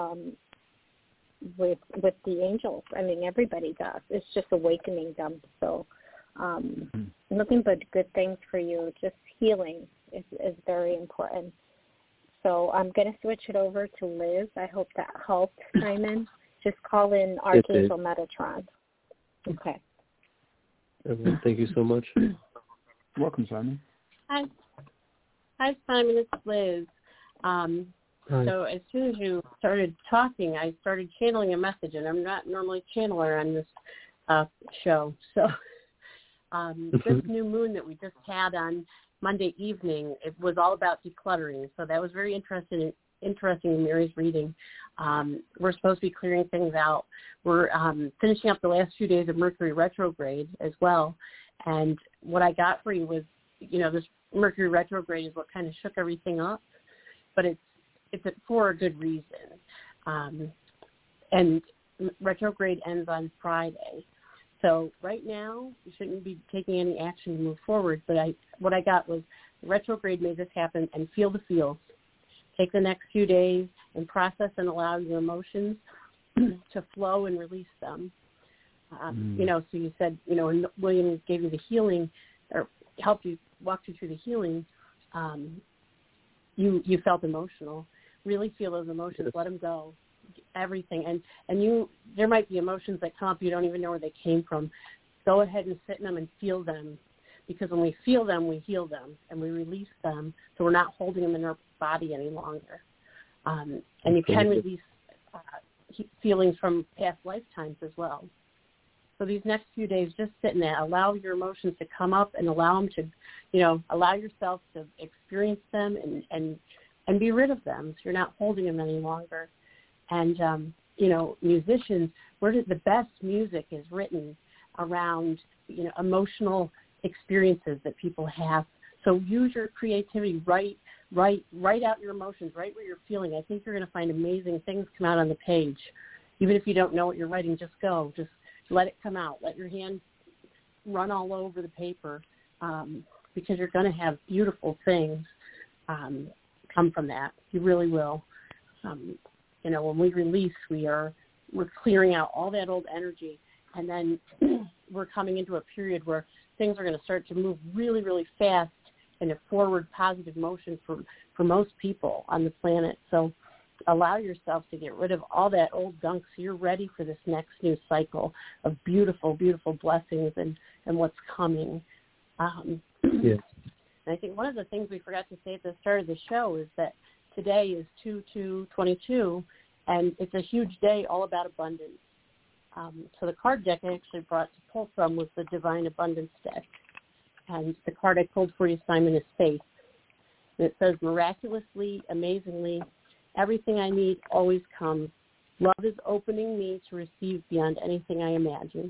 the angels. I mean, everybody does. It's just awakening them. So nothing but good things for you. Just healing is very important. So I'm going to switch it over to Liz. I hope that helped, Simon. Just call in Archangel Metatron. Okay. Everyone, thank you so much. Welcome, Simon. Hi, Simon. It's Liz. So as soon as you started talking, I started channeling a message, and I'm not normally a channeler on this show. So this new moon that we just had on Monday evening, it was all about decluttering. So that was very interesting in Mary's reading. We're supposed to be clearing things out. We're finishing up the last few days of Mercury retrograde as well. And what I got for you was, this Mercury retrograde is what kind of shook everything up, but it's for a good reason. And retrograde ends on Friday. So right now, you shouldn't be taking any action to move forward. But what I got was retrograde made this happen, and feel the feels. Take the next few days and process and allow your emotions to flow and release them. You know, so you said, you know, when William gave you the healing or helped you, walked you through the healing, you felt emotional. Really feel those emotions. Let them go. Everything. And there might be emotions that come up, you don't even know where they came from. Go ahead and sit in them and feel them, because when we feel them, we heal them and we release them, so we're not holding them in our body any longer. And you can release feelings from past lifetimes as well. So these next few days, just sit in that. Allow your emotions to come up and allow them to, you know, allow yourself to experience them and be rid of them, so you're not holding them any longer. And, you know, musicians, the best music is written around, you know, emotional experiences that people have. So use your creativity, write out your emotions, write what you're feeling. I think you're going to find amazing things come out on the page. Even if you don't know what you're writing, just let it come out. Let your hand run all over the paper, because you're going to have beautiful things come from that. You really will. You know, when we release, we're clearing out all that old energy, and then we're coming into a period where things are going to start to move really, really fast in a forward positive motion for most people on the planet. So allow yourself to get rid of all that old gunk so you're ready for this next new cycle of beautiful, beautiful blessings and what's coming. Yes. And I think one of the things we forgot to say at the start of the show is that today is 2/2/22, and it's a huge day all about abundance. So the card deck I actually brought to pull from was the Divine Abundance deck. And the card I pulled for you, Simon, is Faith. And it says, miraculously, amazingly, everything I need always comes. Love is opening me to receive beyond anything I imagine.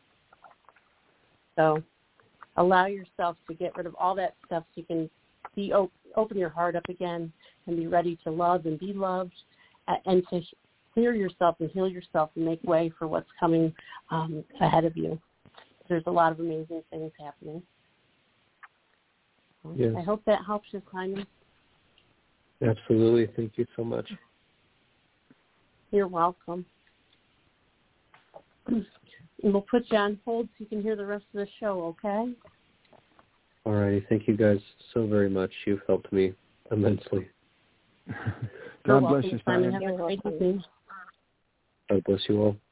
So allow yourself to get rid of all that stuff so you can open your heart up again and be ready to love and be loved, and to clear yourself and heal yourself and make way for what's coming ahead of you. There's a lot of amazing things happening. Yes. I hope that helps you, Simon. Absolutely. Thank you so much. You're welcome. And we'll put you on hold so you can hear the rest of the show, okay? All righty. Thank you guys so very much. You've helped me immensely. God bless you, Simon. Simon. Have a great evening. God bless you all.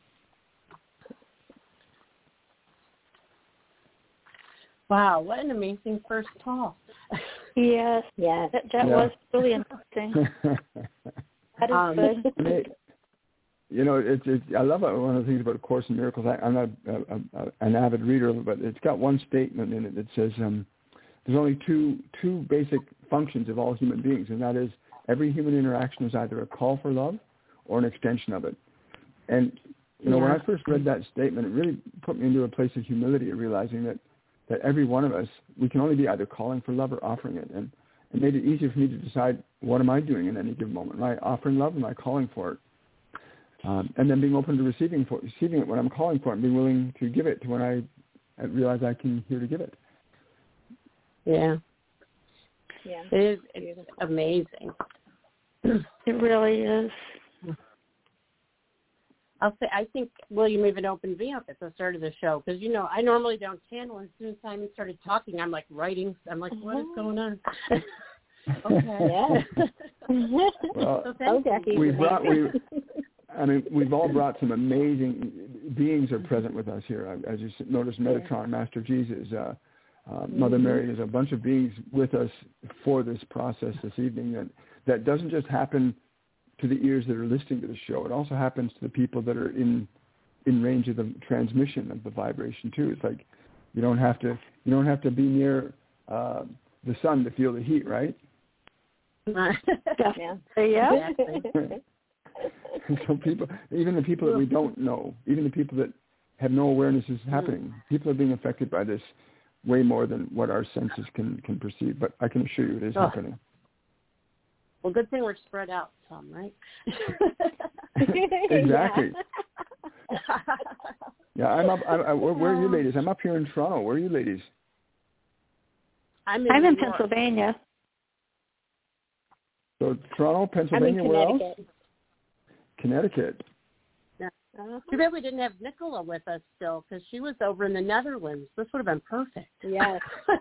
Wow, what an amazing first talk. Yes. Yes. That was really interesting. That is good. You know, I love it. One of the things about A Course in Miracles, I'm not an avid reader, but it's got one statement in it that says there's only two basic functions of all human beings, and that is every human interaction is either a call for love or an extension of it. And, you know, when I first read that statement, it really put me into a place of humility, realizing that every one of us, we can only be either calling for love or offering it. And it made it easier for me to decide, what am I doing in any given moment? Am I offering love? Am I calling for it? And then being open to receiving it when I'm calling for it, and being willing to give it to when I realize I can hear to give it. Yeah. Yeah. It's amazing. It really is. I'll say, I think William even opened me up at the start of the show, because, you know, I normally don't channel. As soon as Simon started talking, I'm like writing. I'm like, what is going on? Okay. Yeah. Well, we've all brought some amazing beings are present with us here. As you notice, Metatron, Master Jesus, Mother Mary, there's a bunch of beings with us for this process this evening. That doesn't just happen to the ears that are listening to the show. It also happens to the people that are in range of the transmission of the vibration too. It's like you don't have to be near the sun to feel the heat, right? Yeah. Yeah. So even the people that we don't know, even the people that have no awareness is happening, people are being affected by this way more than what our senses can perceive. But I can assure you it is happening. Well, good thing we're spread out some, right? Exactly. Yeah, I'm up. Where are you ladies? I'm up here in Toronto. Where are you ladies? I'm in Pennsylvania. So Toronto, Pennsylvania, I'm in where else? Connecticut. Connecticut. Too bad we didn't have Nicola with us still, because she was over in the Netherlands. This would have been perfect. Yes.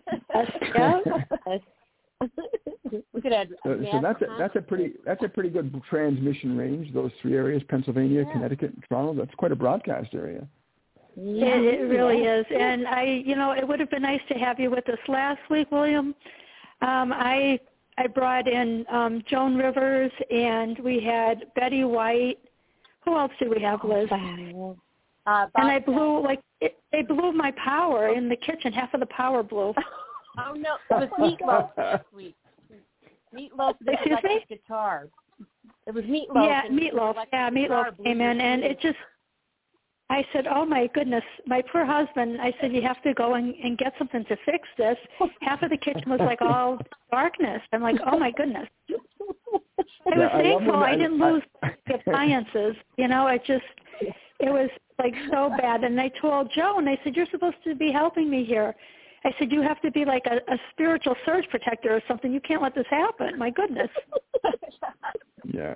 We could have. So that's a pretty good transmission range. Those three areas: Pennsylvania, Connecticut, and Toronto. That's quite a broadcast area. Yeah, it really is. And it would have been nice to have you with us last week, William. I brought in Joan Rivers, and we had Betty White. Who else did we have, Liz? And I blew they blew my power in the kitchen. Half of the power blew. Oh no, it was Meatloaf last week. Meatloaf with the electric guitar. It was Meatloaf. Yeah, Meatloaf. Yeah, Meatloaf came in, and it just. I said, oh, my goodness, my poor husband. I said, you have to go and get something to fix this. Half of the kitchen was like all darkness. I'm like, oh, my goodness. I was thankful I didn't lose the appliances. It was like so bad. And I told Joan, I said, you're supposed to be helping me here. I said, you have to be like a spiritual surge protector or something. You can't let this happen. My goodness. Yeah.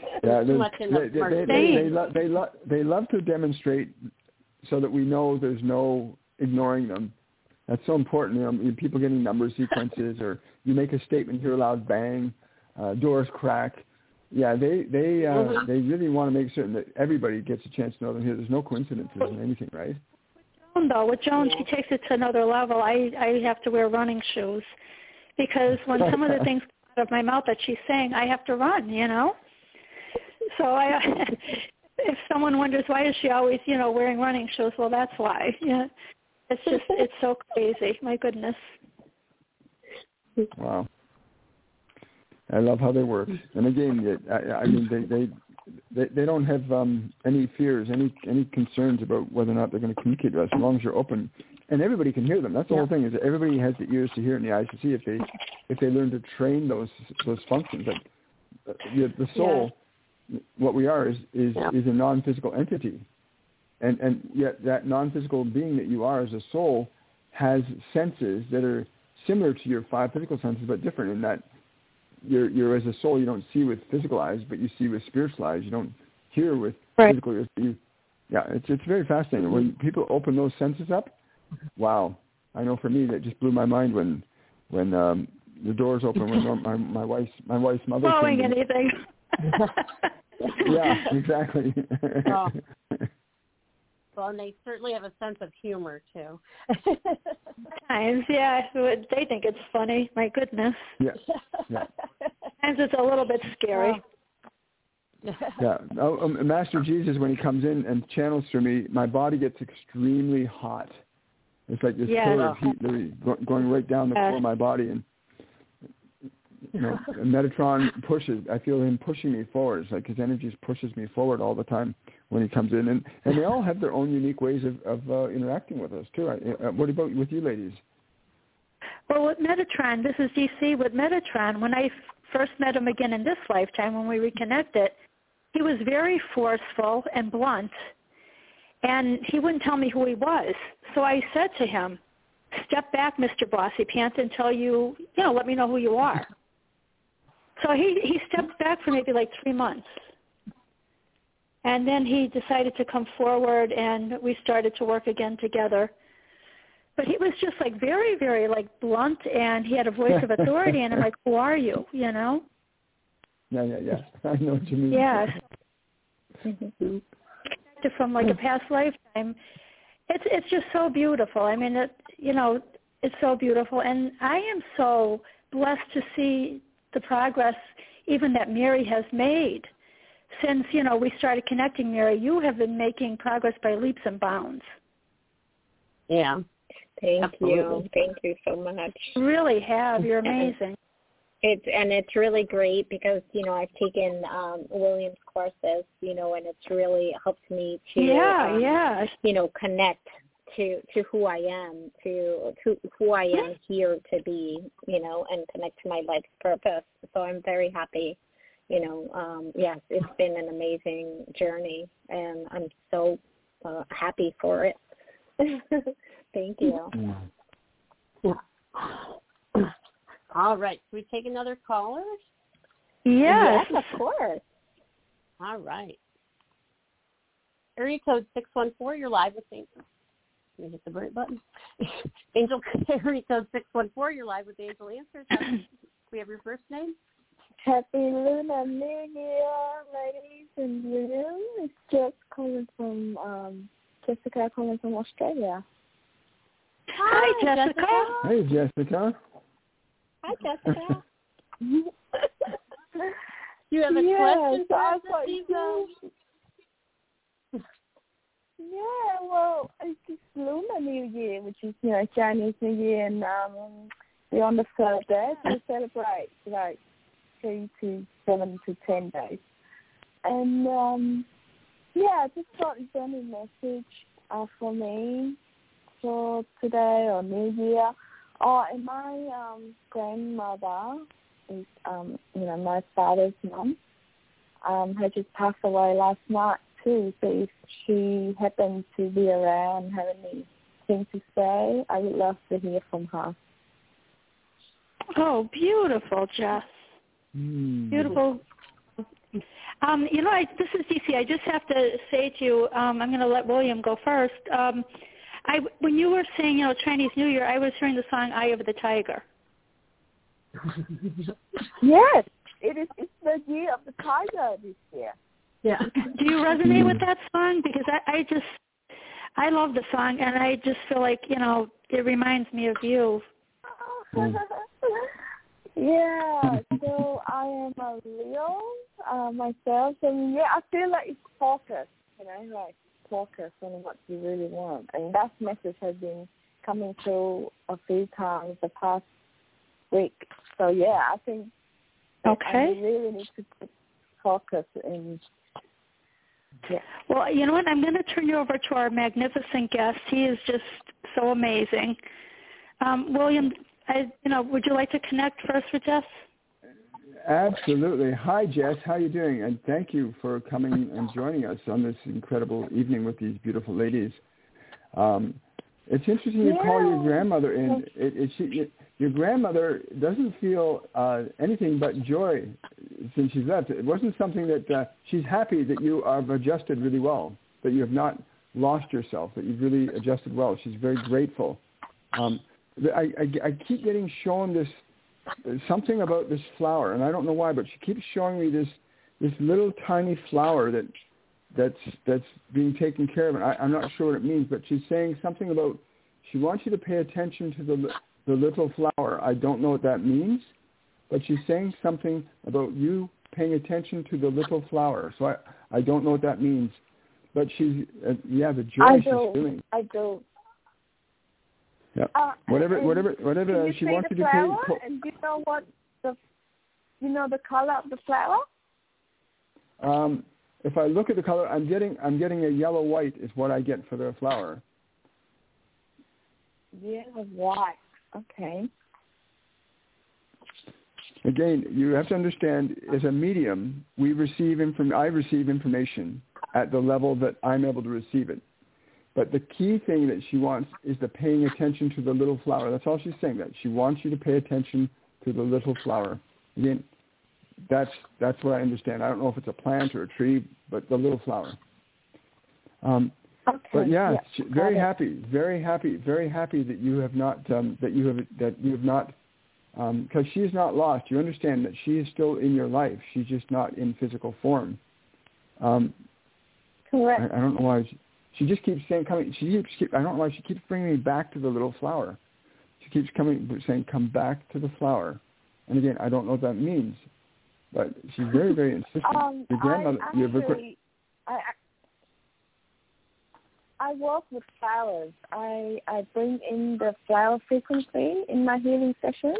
They love to demonstrate so that we know there's no ignoring them. That's so important. People getting number sequences, or you make a statement, hear a loud bang, doors crack. Yeah, they really want to make certain that everybody gets a chance to know them here. There's no coincidences in anything, right? With Joan, she takes it to another level. I have to wear running shoes because when some of the things come out of my mouth that she's saying, I have to run, So if someone wonders why is she always, wearing running shoes, well, that's why. Yeah, it's so crazy. My goodness. Wow. I love how they work. And again, I mean, they don't have any fears, any concerns about whether or not they're going to communicate with us, as long as you're open. And everybody can hear them. That's the whole thing, is that everybody has the ears to hear and the eyes to see if they learn to train those functions. Like the soul, what we are is a non-physical entity. And yet that non-physical being that you are as a soul has senses that are similar to your five physical senses, but different in that you're as a soul, you don't see with physical eyes, but you see with spiritual eyes. You don't hear with physical ears. It's very fascinating. When people open those senses up, wow. I know for me that just blew my mind when the doors open when my wife's mother blowing came in. Anything. Yeah, exactly. Oh. Well, and they certainly have a sense of humor, too. Times, yeah. They think it's funny. My goodness. Yeah. Times it's a little bit scary. Yeah. Master Jesus, when he comes in and channels through me, my body gets extremely hot. It's like this pillar of heat literally going right down the core of my body. And Metatron pushes. I feel him pushing me forward. It's like his energy just pushes me forward all the time when he comes in. And they all have their own unique ways of interacting with us, too. What about with you ladies? Well, with Metatron, this is DC. With Metatron, when I first met him again in this lifetime, when we reconnected, he was very forceful and blunt, and he wouldn't tell me who he was. So I said to him, step back, Mr. Bossy Pants, until you let me know who you are. So he stepped back for maybe like 3 months. And then he decided to come forward, and we started to work again together. But he was just like very, very like blunt, and he had a voice of authority, and I'm like, who are you, Yeah. I know what you mean. Yeah. From like a past lifetime. It's just so beautiful. I mean, it's so beautiful. And I am so blessed to see the progress even that Mary has made. Since, we started connecting, Mary, you have been making progress by leaps and bounds. Yeah. Thank you. Thank you so much. You really have. You're amazing. It's really great because, I've taken William's courses, and it's really helped me to, connect to who I am, to who I am here to be, and connect to my life's purpose. So I'm very happy. Yes, it's been an amazing journey, and I'm so happy for it. Thank you. All right. Can we take another caller? Yes, of course. All right. area code 614. You're live with Angel. Let me hit the right button. Angel, area code 614. You're live with Angel Answers. We have your first name. Happy Lunar New Year, ladies and gentlemen. It's Jessica calling from Australia. Hi, Jessica. Hey, Jessica. Hi, Jessica. You have a question for us, Lisa? Yeah, well, it's just Lunar New Year, which is, Chinese New Year, and we're on the third day, so we celebrate, 3 to 7 to 10 days. And, I just thought it's any message for me for today or New Year. And my grandmother is, my father's mom, had just passed away last night too. So if she happens to be around, have anything to say, I would love to hear from her. Oh, beautiful, Jess. Beautiful. This is DC. I just have to say to you, I'm going to let William go first. When you were saying, Chinese New Year, I was hearing the song "Eye of the Tiger." Yes, it is. It's the year of the tiger this year. Yeah. Do you resonate with that song? Because I love the song, and I just feel like, it reminds me of you. Yeah, so I am a Leo myself, and I feel like it's focus, focus on what you really want. And that message has been coming through a few times the past week. So, I think I really need to put focus in. Yeah. Well, you know what? I'm going to turn you over to our magnificent guest. He is just so amazing. William, would you like to connect first with Jess? Absolutely. Hi, Jess. How are you doing? And thank you for coming and joining us on this incredible evening with these beautiful ladies. It's interesting you call your grandmother in. Your grandmother doesn't feel anything but joy since she's left. It wasn't something that she's happy that you have adjusted really well, that you have not lost yourself, that you've really adjusted well. She's very grateful. I keep getting shown this something about this flower, and I don't know why, but she keeps showing me this little tiny flower that's being taken care of. And I'm not sure what it means, but she's saying something about she wants you to pay attention to the little flower. I don't know what that means, but she's saying something about you paying attention to the little flower. So I don't know what that means, but she's the joy she's feeling. I do. Yeah. Whatever she wants you to flower, and do you know what the color of the flower? If I look at the color, I'm getting a yellow white is what I get for the flower. Yellow white. Okay. Again, you have to understand, as a medium, I receive information at the level that I'm able to receive it. But the key thing that she wants is the paying attention to the little flower. That's all she's saying, that she wants you to pay attention to the little flower. Again, that's what I understand. I don't know if it's a plant or a tree, but the little flower. Okay. But very happy that you have not because she is not lost. You understand that she is still in your life. She's just not in physical form. Correct. I don't know why. She just keeps saying, I don't know why she keeps bringing me back to the little flower. She keeps saying, come back to the flower. And again, I don't know what that means, but she's very, very insistent. Your grandmother, I work with flowers. I bring in the flower frequency in my healing sessions.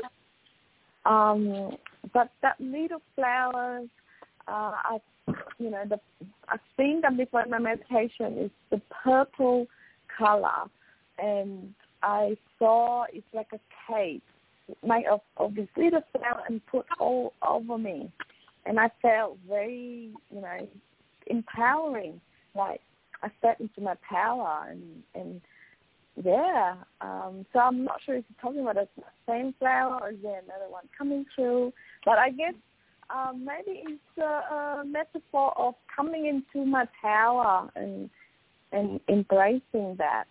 But that little flowers, I've seen them before in my meditation. Is the purple color, and I saw it's like a cape made of this little flower and put all over me, and I felt very, empowering. Like I stepped into my power, and so I'm not sure if you're talking about the same flower or is there another one coming through. But I guess maybe it's a metaphor of coming into my power and embracing that.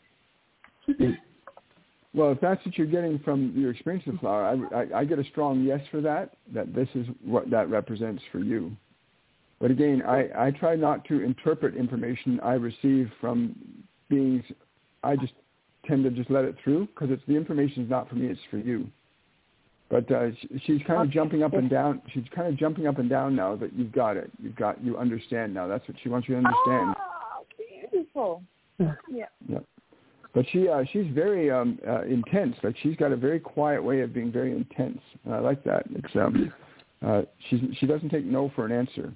Well, if that's what you're getting from your experience with flower, I get a strong yes for that this is what that represents for you. But again, I try not to interpret information I receive from beings. I just tend to just let it through because the information is not for me, it's for you. But she's kind of jumping up and down. She's kind of jumping up and down now that you've got it. You understand now. That's what she wants you to understand. Oh, beautiful. Yeah. Yeah. But she's very intense. Like she's got a very quiet way of being very intense. And I like that. It's she doesn't take no for an answer.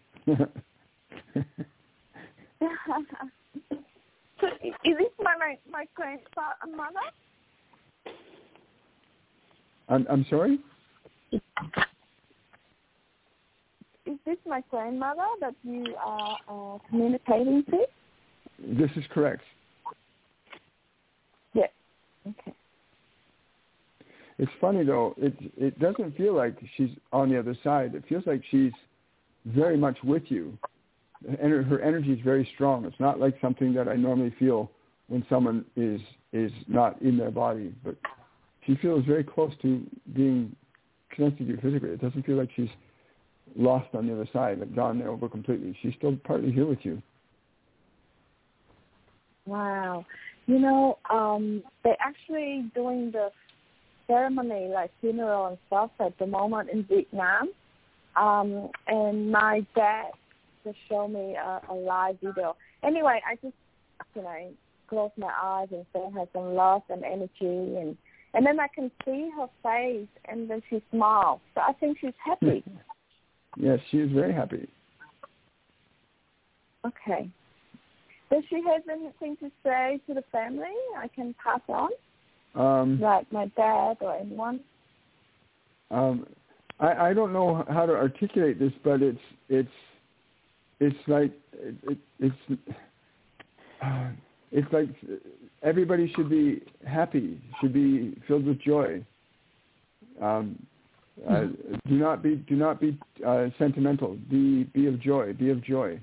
So is this my grandmother? I'm sorry? Is this my grandmother that you are communicating to? This is correct. Yes. Okay. It's funny though. It doesn't feel like she's on the other side. It feels like she's very much with you, and her energy is very strong. It's not like something that I normally feel when someone is not in their body, but she feels very close to being connected to you physically. It doesn't feel like she's lost on the other side, like gone over completely. She's still partly here with you. Wow. You know, they're actually doing the ceremony, like funeral and stuff at the moment in Vietnam. And my dad just showed me a live video. Anyway, I just, close my eyes and send her some love and energy. And then I can see her face, and then she smiles. So I think she's happy. Yes, she is very happy. Okay. Does she have anything to say to the family I can pass on? Like my dad or anyone? I don't know how to articulate this, but it's like it's like everybody should be happy, should be filled with joy. Do not be sentimental. Be of joy. Be of joy.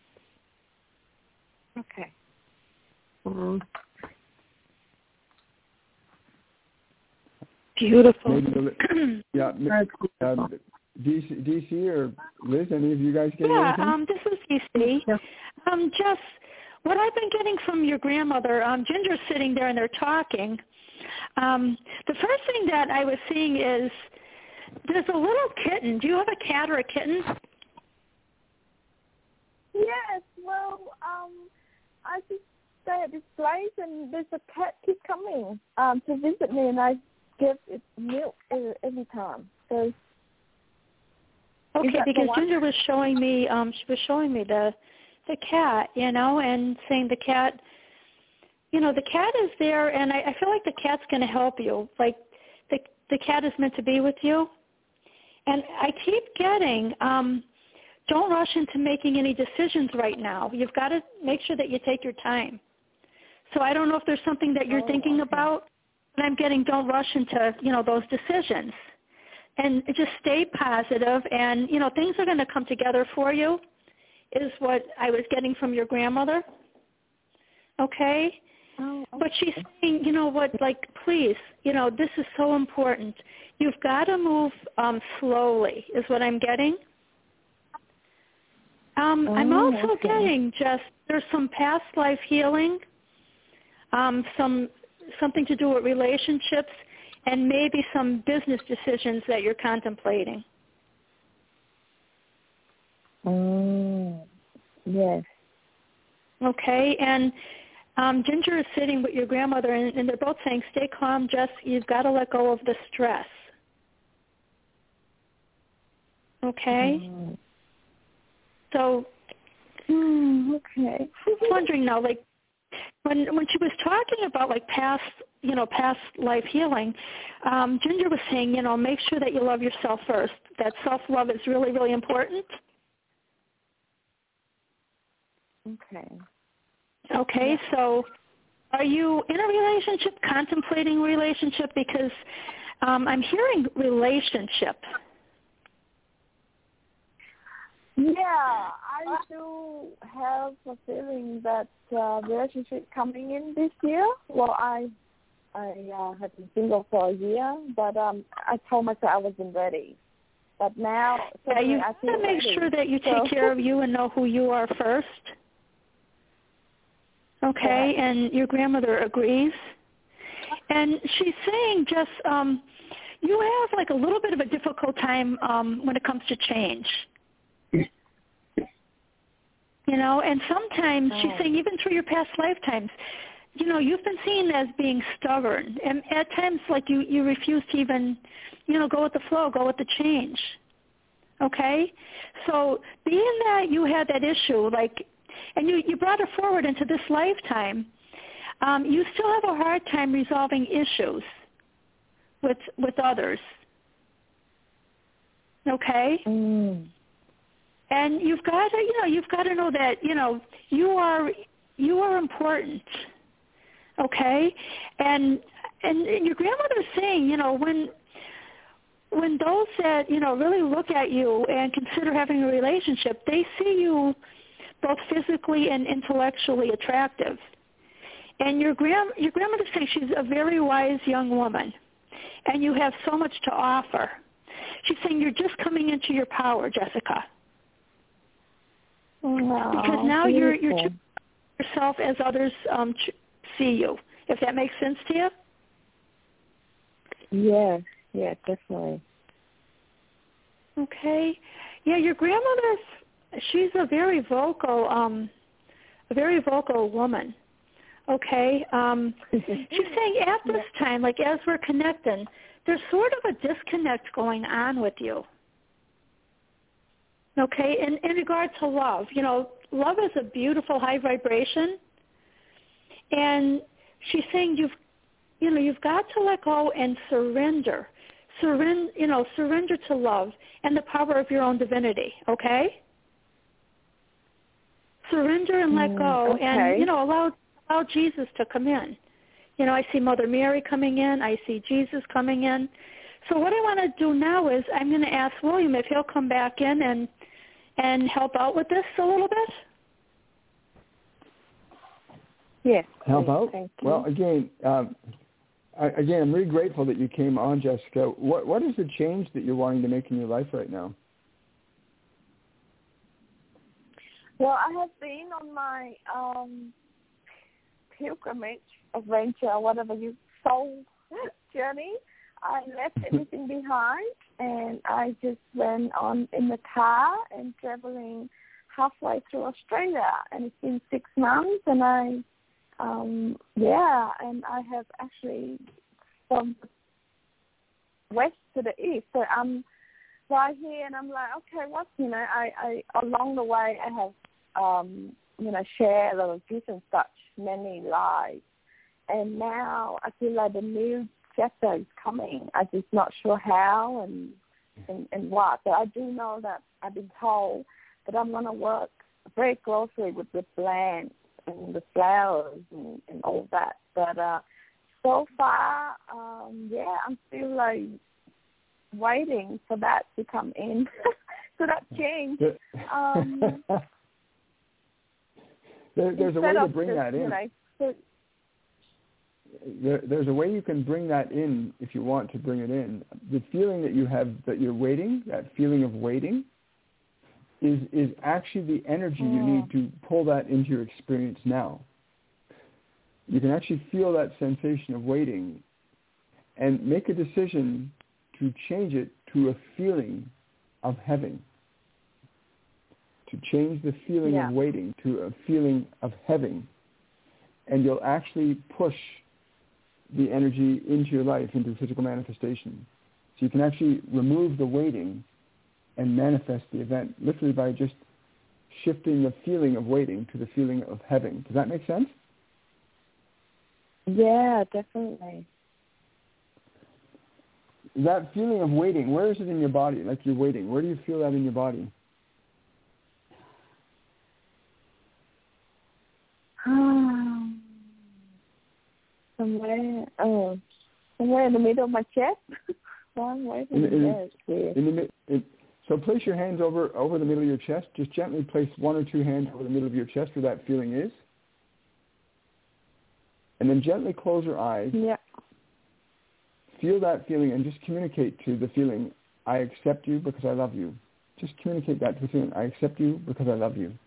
Okay. Beautiful. Maybe DC or Liz, any of you guys get anything? This is DC. Just what I've been getting from your grandmother, Ginger's sitting there and they're talking. The first thing that I was seeing is there's a little kitten. Do you have a cat or a kitten? Yes. Well, I just stay at this place, and there's a cat keep coming to visit me, and I give it milk every time. So. Okay, because Ginger was showing me, the cat, and saying the cat, the cat is there, and I feel like the cat's going to help you. Like the cat is meant to be with you. And I keep getting, don't rush into making any decisions right now. You've got to make sure that you take your time. So I don't know if there's something that you're thinking about, but I'm getting don't rush into, those decisions. And just stay positive, and, things are going to come together for you, is what I was getting from your grandmother. Okay? Oh, okay. But she's saying, please, this is so important. You've got to move slowly, is what I'm getting. I'm also getting there's some past life healing, something to do with relationships, and maybe some business decisions that you're contemplating. Yes. Okay, and Ginger is sitting with your grandmother, and they're both saying, stay calm, Jess, you've got to let go of the stress. Okay? So, okay. I'm wondering now, when she was talking about, past life healing, Ginger was saying, make sure that you love yourself first. That self-love is really, really important. Okay, so are you in a relationship, contemplating relationship? Because I'm hearing relationship. Yeah, I do have a feeling that relationship coming in this year. Well, I have been single for a year, but I told myself I wasn't ready. But now, you I feel have to make ready. sure that you take care of you and know who you are first. Okay, Yeah. and your grandmother agrees. And she's saying just you have like a little bit of a difficult time when it comes to change. You know, and sometimes she's saying even through your past lifetimes, you know, you've been seen as being stubborn. And at times, like, you refuse to even, you know, go with the flow, go with the change. Okay? So being that you had that issue, like, and you brought it forward into this lifetime, you still have a hard time resolving issues with others. Okay? Mm. And you've got to know that, you know, you are important. Okay? And your grandmother's saying, you know, when those that, you know, really look at you and consider having a relationship, they see you both physically and intellectually attractive. And your grandmother's saying she's a very wise young woman, and you have so much to offer. She's saying you're just coming into your power, Jessica. Wow, because now you're choosing yourself as others see you, if that makes sense to you. Yes, definitely. Okay. Yeah, your grandmother, she's a very vocal woman. Okay. She's saying at this time, like as we're connecting, there's sort of a disconnect going on with you. Okay, in regard to love, you know, love is a beautiful high vibration, and she's saying you've got to let go and surrender to love and the power of your own divinity. Okay, surrender and let go, and allow Jesus to come in. You know, I see Mother Mary coming in. I see Jesus coming in. So what I want to do now is I'm going to ask William if he'll come back in and help out with this a little bit. Yes. Help out? Thank you. Well, again, I'm really grateful that you came on, Jessica. What is the change that you're wanting to make in your life right now? Well, I have been on my pilgrimage, adventure, whatever you soul journey. I left everything behind, and I just went on in the car and traveling halfway through Australia. And it's been 6 months, and I have actually from west to the east. So I'm right here, and I'm like, okay, I along the way I have shared a lot of gifts and such, many lives. And now I feel like the new chapter is coming. I'm just not sure how and what. But I do know that I've been told that I'm going to work very closely with the plants and the flowers and all that. But so far, I'm still like waiting for that to come in, so that change. There's a way to bring that in. There's a way you can bring that in if you want to bring it in. The feeling that you have that you're waiting, that feeling of waiting, is actually the energy you need to pull that into your experience now. You can actually feel that sensation of waiting and make a decision to change it to a feeling of having. To change the feeling of waiting to a feeling of having. And you'll actually push the energy into your life, into physical manifestation. So you can actually remove the waiting and manifest the event, literally by just shifting the feeling of waiting to the feeling of having. Does that make sense? Yeah, definitely. That feeling of waiting, where is it in your body? Like you're waiting. Where do you feel that in your body? Somewhere in the middle of my chest. So So place your hands over the middle of your chest. Just gently place one or two hands over the middle of your chest where that feeling is. And then gently close your eyes. Yeah. Feel that feeling and just communicate to the feeling, I accept you because I love you. Just communicate that to the feeling, I accept you because I love you.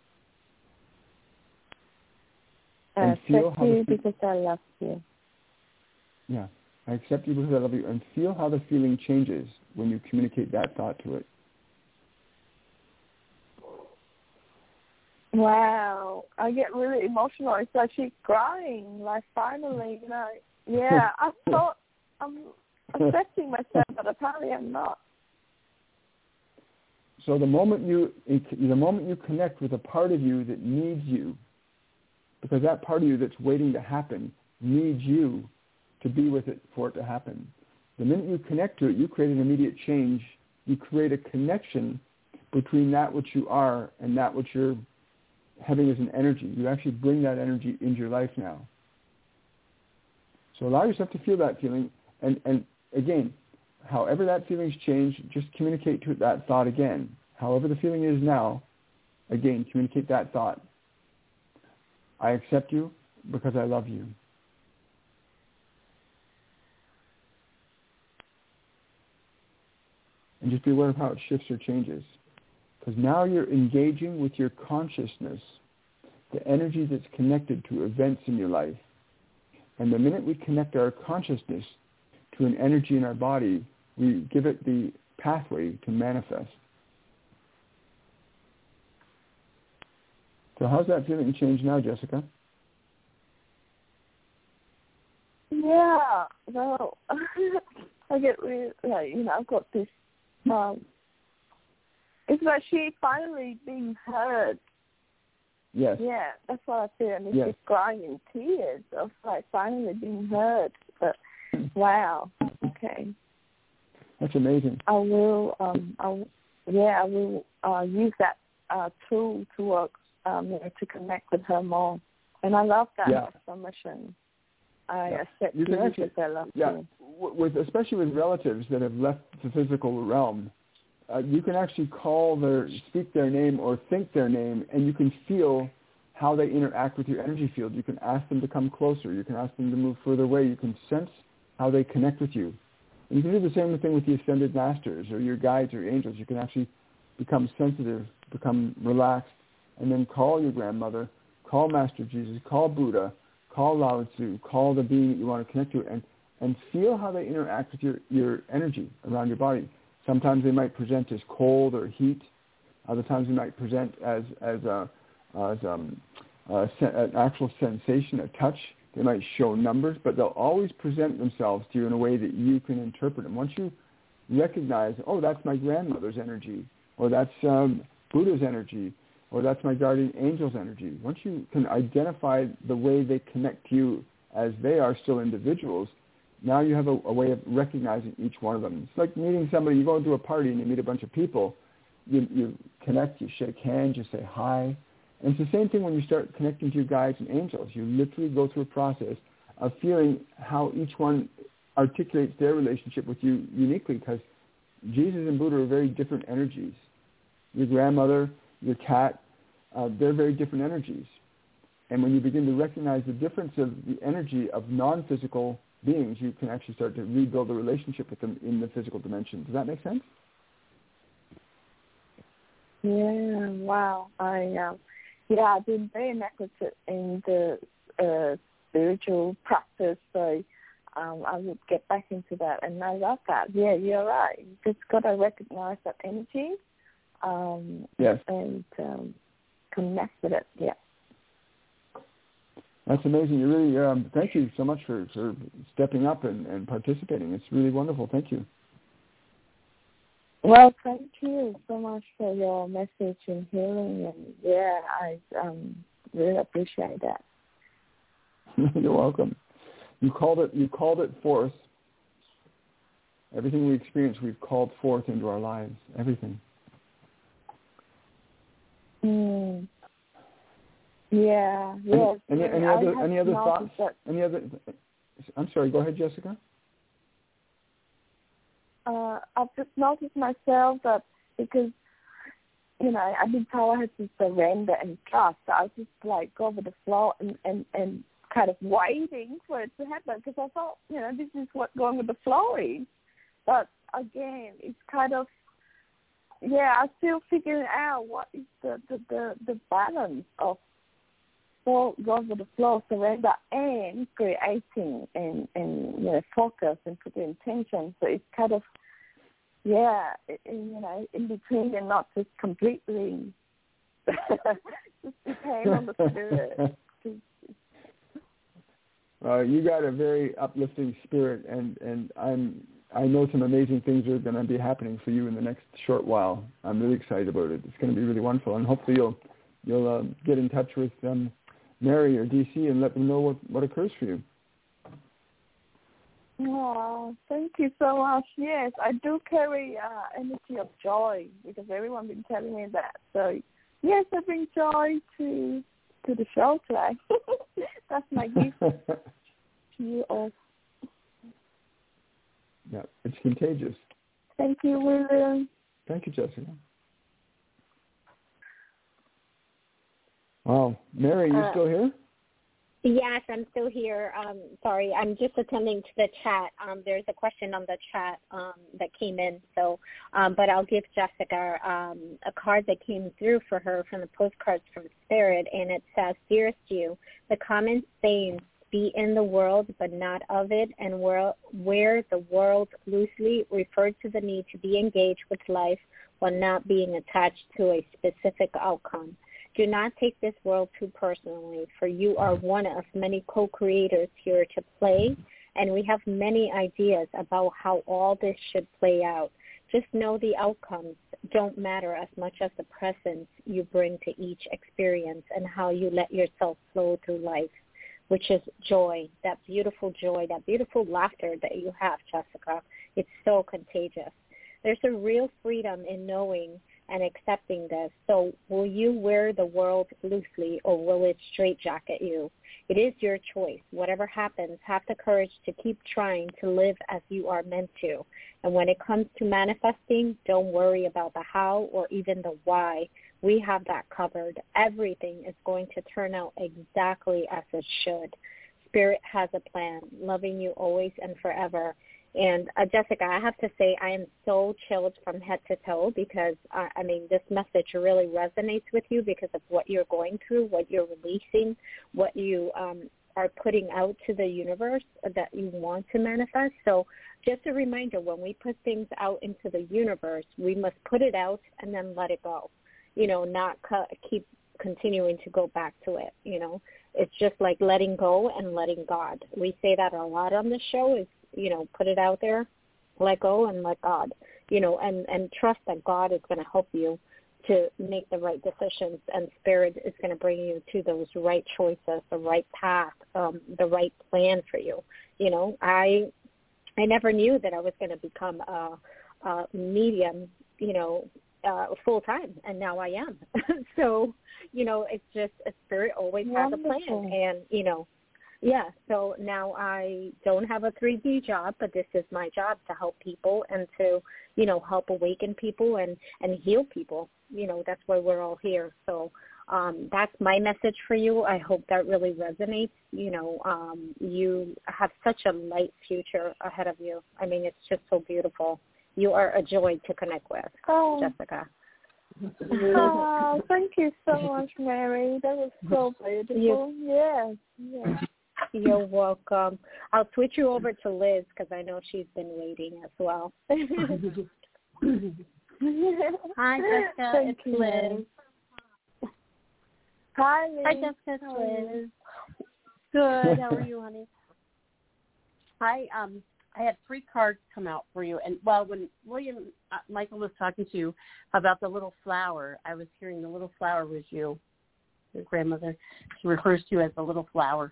I accept you because I love you. Yeah. I accept you because I love you. And feel how the feeling changes when you communicate that thought to it. Wow. I get really emotional. It's like she's crying. Like, finally, you know. Yeah, I thought I'm accepting myself, but apparently I'm not. So the moment you connect with a part of you that needs you, because that part of you that's waiting to happen needs you to be with it for it to happen. The minute you connect to it, you create an immediate change. You create a connection between that which you are and that which you're having as an energy. You actually bring that energy into your life now. So allow yourself to feel that feeling. And again, however that feeling's changed, just communicate to it that thought again. However the feeling is now, again, communicate that thought. I accept you because I love you. And just be aware of how it shifts or changes. Because now you're engaging with your consciousness, the energy that's connected to events in your life. And the minute we connect our consciousness to an energy in our body, we give it the pathway to manifest. So how's that feeling change now, Jessica? Yeah, well, I get really, I've got this, it's like she finally being heard. Yes. Yeah, that's what I feel. And yes. She's crying in tears of like finally being heard. But wow, okay. That's amazing. I will use that tool to work, to connect with her more. And I love that affirmation. I accept you because I love you. Especially with relatives that have left the physical realm, you can actually speak their name or think their name, and you can feel how they interact with your energy field. You can ask them to come closer. You can ask them to move further away. You can sense how they connect with you. And you can do the same thing with the ascended masters or your guides or your angels. You can actually become sensitive, become relaxed, and then call your grandmother, call Master Jesus, call Buddha, call Lao Tzu, call the being that you want to connect to, and feel how they interact with your energy around your body. Sometimes they might present as cold or heat. Other times they might present as an actual sensation, a touch. They might show numbers, but they'll always present themselves to you in a way that you can interpret them. Once you recognize, oh, that's my grandmother's energy, or that's Buddha's energy, or that's my guardian angel's energy. Once you can identify the way they connect to you as they are still individuals, now you have a way of recognizing each one of them. It's like meeting somebody. You go to a party and you meet a bunch of people. You connect, you shake hands, you say hi. And it's the same thing when you start connecting to your guides and angels. You literally go through a process of feeling how each one articulates their relationship with you uniquely, because Jesus and Buddha are very different energies. Your grandmother, your cat, they're very different energies. And when you begin to recognize the difference of the energy of non-physical beings, you can actually start to rebuild a relationship with them in the physical dimension. Does that make sense? Yeah, wow. I've been very neglected in the spiritual practice, so I would get back into that, and I love that. Yeah, you're right. You just got to recognize that energy yes. And connect with it, yeah. That's amazing. You really, thank you so much for stepping up and participating. It's really wonderful. Thank you. Well, thank you so much for your message and healing, and yeah, I really appreciate that. You're welcome. You called it forth. Everything we experience, we've called forth into our lives. Everything. Yeah. Yes. Any other thoughts? I'm sorry. Go ahead, Jessica. I've just noticed myself that because, you know, I've been told I had to surrender and trust. So I was just like go with the flow and kind of waiting for it to happen, because I thought, you know, this is what going with the flow is. But again, it's kind of, I'm still figuring out what is the balance of going with the flow, surrender, and creating and you know, focus and put the intention. So it's kind of, you know, in between and not just completely just depend on the spirit. You got a very uplifting spirit, and I know some amazing things are going to be happening for you in the next short while. I'm really excited about it. It's going to be really wonderful, and hopefully you'll get in touch with Mary or DC and let them know what occurs for you. Oh, thank you so much. Yes, I do carry energy of joy, because everyone's been telling me that. So yes, I bring joy to the show today. That's my gift to you all. Yeah, it's contagious. Thank you, William. Thank you, Jessica. Wow. Mary, you still here? Yes, I'm still here. Sorry, I'm just attending to the chat. There's a question on the chat that came in, so but I'll give Jessica a card that came through for her from the postcards from Spirit, and it says, "Dearest you, the common sayings, be in the world but not of it, and where the world loosely referred to the need to be engaged with life while not being attached to a specific outcome. Do not take this world too personally, for you are one of many co-creators here to play, and we have many ideas about how all this should play out. Just know the outcomes don't matter as much as the presence you bring to each experience and how you let yourself flow through life, which is joy, that beautiful laughter that you have, Jessica. It's so contagious. There's a real freedom in knowing and accepting this. So will you wear the world loosely, or will it straitjacket you? It is your choice. Whatever happens, have the courage to keep trying to live as you are meant to. And when it comes to manifesting, don't worry about the how or even the why. We have that covered. Everything is going to turn out exactly as it should. Spirit has a plan, loving you always and forever." And Jessica, I have to say I am so chilled from head to toe, because, I mean, this message really resonates with you because of what you're going through, what you're releasing, what you are putting out to the universe that you want to manifest. So just a reminder, when we put things out into the universe, we must put it out and then let it go, you know, not keep continuing to go back to it, you know. It's just like letting go and letting God. We say that a lot on the show is, you know, put it out there, let go and let God, you know, and trust that God is going to help you to make the right decisions, and Spirit is going to bring you to those right choices, the right path, the right plan for you. You know, I never knew that I was going to become a medium, you know, full time, and now I am. So, you know, it's just a Spirit always has a plan, and, you know, yeah, so now I don't have a 3D job, but this is my job, to help people and to, you know, help awaken people and heal people. You know, that's why we're all here. So that's my message for you. I hope that really resonates. You know, you have such a light future ahead of you. I mean, it's just so beautiful. You are a joy to connect with, Jessica. Oh, thank you so much, Mary. That was so beautiful. Yes. You're welcome. I'll switch you over to Liz, because I know she's been waiting as well. Hi, Jessica. It's Liz. Hi, Liz. Hi, Jessica. It's Liz. Good. How are you, honey? Hi. I had 3 cards come out for you, and well, when Michael was talking to you about the little flower, I was hearing the little flower was you. Your grandmother, she refers to you as the little flower.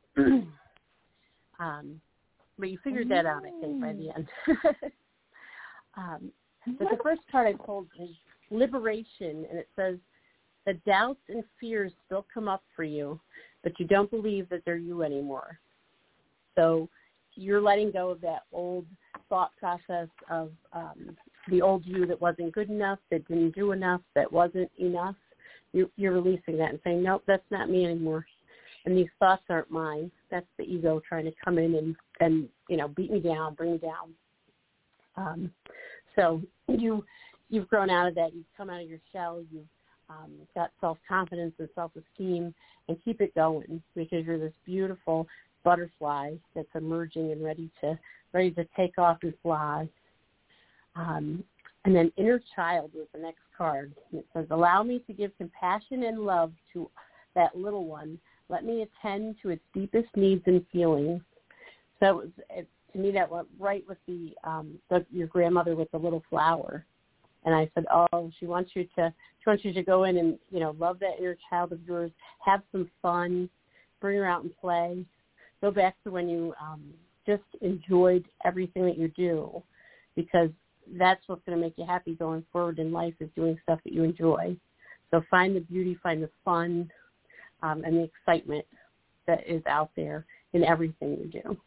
But you figured that out, I think, by the end. But the first card I pulled is Liberation, and it says, the doubts and fears still come up for you, but you don't believe that they're you anymore. So you're letting go of that old thought process of the old you that wasn't good enough, that didn't do enough, that wasn't enough. You're releasing that and saying, nope, that's not me anymore. And these thoughts aren't mine. That's the ego trying to come in and beat me down, bring me down. So you've grown out of that. You've come out of your shell. You've got self-confidence and self-esteem, and keep it going, because you're this beautiful butterfly that's emerging and ready to take off and fly. And then inner child was the next card. And it says, allow me to give compassion and love to that little one. Let me attend to its deepest needs and feelings. So to me, that went right with your grandmother with the little flower. And I said, oh, she wants you to go in and, love that inner child of yours, have some fun, bring her out and play, go back to when you just enjoyed everything that you do, because that's what's going to make you happy going forward in life, is doing stuff that you enjoy. So find the beauty, find the fun, and the excitement that is out there in everything you do.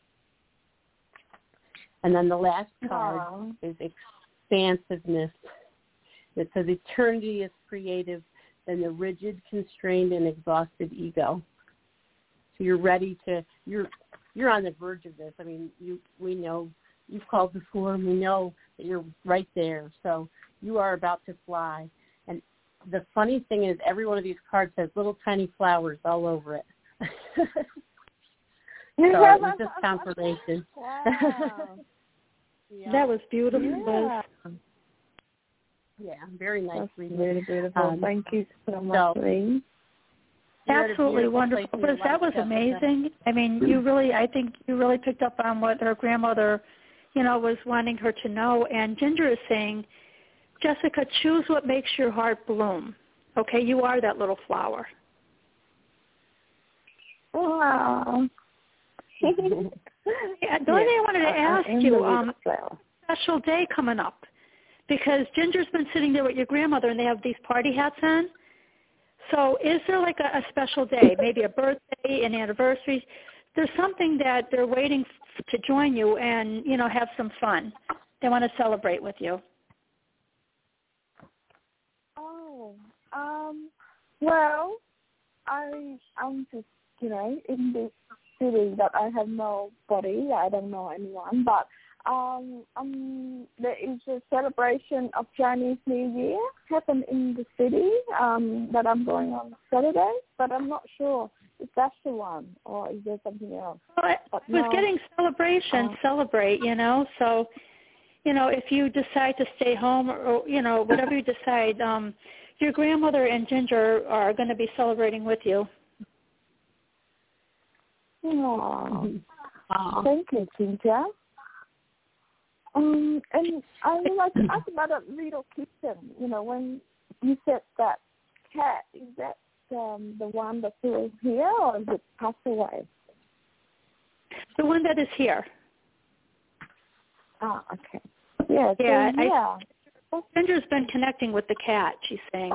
And then the last card is expansiveness. It says eternity is creative than the rigid, constrained, and exhausted ego. So you're ready to, you're on the verge of this. I mean, we know you've called before, and we know that you're right there. So you are about to fly. And the funny thing is, every one of these cards has little tiny flowers all over it. So it was just confirmation. Wow. Yeah. That was beautiful. Yeah, very nicely. That's really beautiful. Thank you so much, Lee. Absolutely wonderful. Liz, that was amazing. I mean, I think you really picked up on what her grandmother, was wanting her to know. And Ginger is saying, Jessica, choose what makes your heart bloom. Okay, you are that little flower. Wow. Yeah, the only thing I wanted to ask you, special day coming up, because Ginger's been sitting there with your grandmother, and they have these party hats on. So is there like a special day, maybe a birthday, an anniversary? There's something that they're waiting to join you and, have some fun. They want to celebrate with you. Oh, well, I'm just, in this city that I have nobody, I don't know anyone, but there is a celebration of Chinese New Year happen in the city that I'm going on Saturday, but I'm not sure if that's the one or is there something else. Well, I was getting celebration, celebrate, so, if you decide to stay home or, whatever you decide, your grandmother and Ginger are going to be celebrating with you. Oh, thank you, Ginger. And I would like to ask about a little kitten. When you said that cat, is that the one that's still here, or is it passed away? The one that is here. Ah, okay. Yeah. Ginger's been connecting with the cat, she's saying.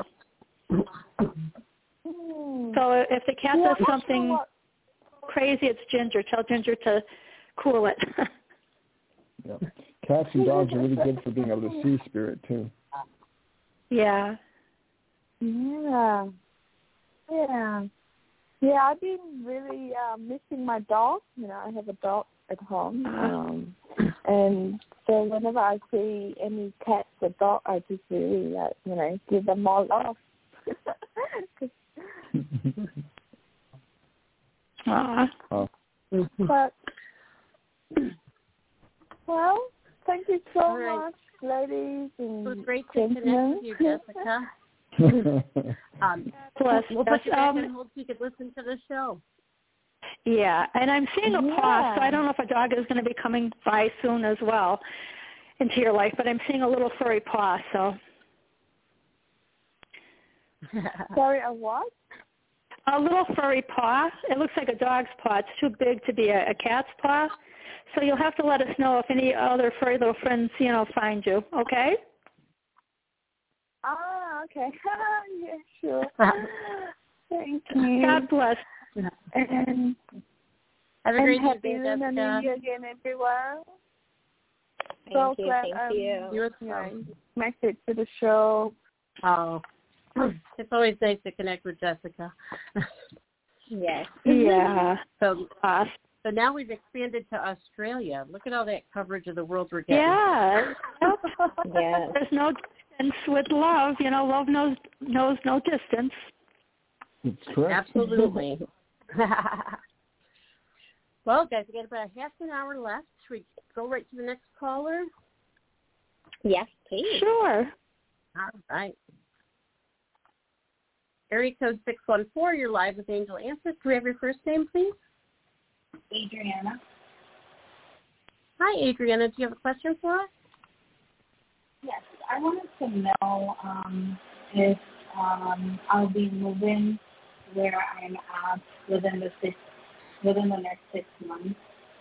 So if the cat does something crazy, it's Ginger. Tell Ginger to cool it. Yeah. Cats and dogs are really good for being able to see spirit, too. Yeah. Yeah. I've been really missing my dog. I have a dog at home. And so whenever I see any cats or dog, I just really, give them more love. But, well, thank you so much, ladies and gentlemen. It was great to connect with you, Jessica. We'll put you back on hold so you could listen to the show. Yeah, and I'm seeing a paw, so I don't know if a dog is going to be coming by soon as well into your life, but I'm seeing a little furry paw, so. Sorry, a what? A little furry paw. It looks like a dog's paw. It's too big to be a cat's paw. So you'll have to let us know if any other furry little friends, find you, okay? Okay. Yeah, sure. Thank you. God bless. And have a great happy day, Jessica. New Year again, everyone. So Thank glad you. You as well. connected to the show. Oh, it's always nice to connect with Jessica. Yes. Yeah. So now we've expanded to Australia. Look at all that coverage of the world we're getting. Yeah. Yep. Yes. There's no distance with love. You know, love knows no distance. It's correct. Absolutely. Well, guys, we got about half an hour left. Should we go right to the next caller? Yes, please. Sure. All right. Area code 614, you're live with Angel Answers. Can we have your first name, please? Adriana. Hi, Adriana. Do you have a question for us? Yes, I wanted to know if I'll be moving where I'm at within the next 6 months.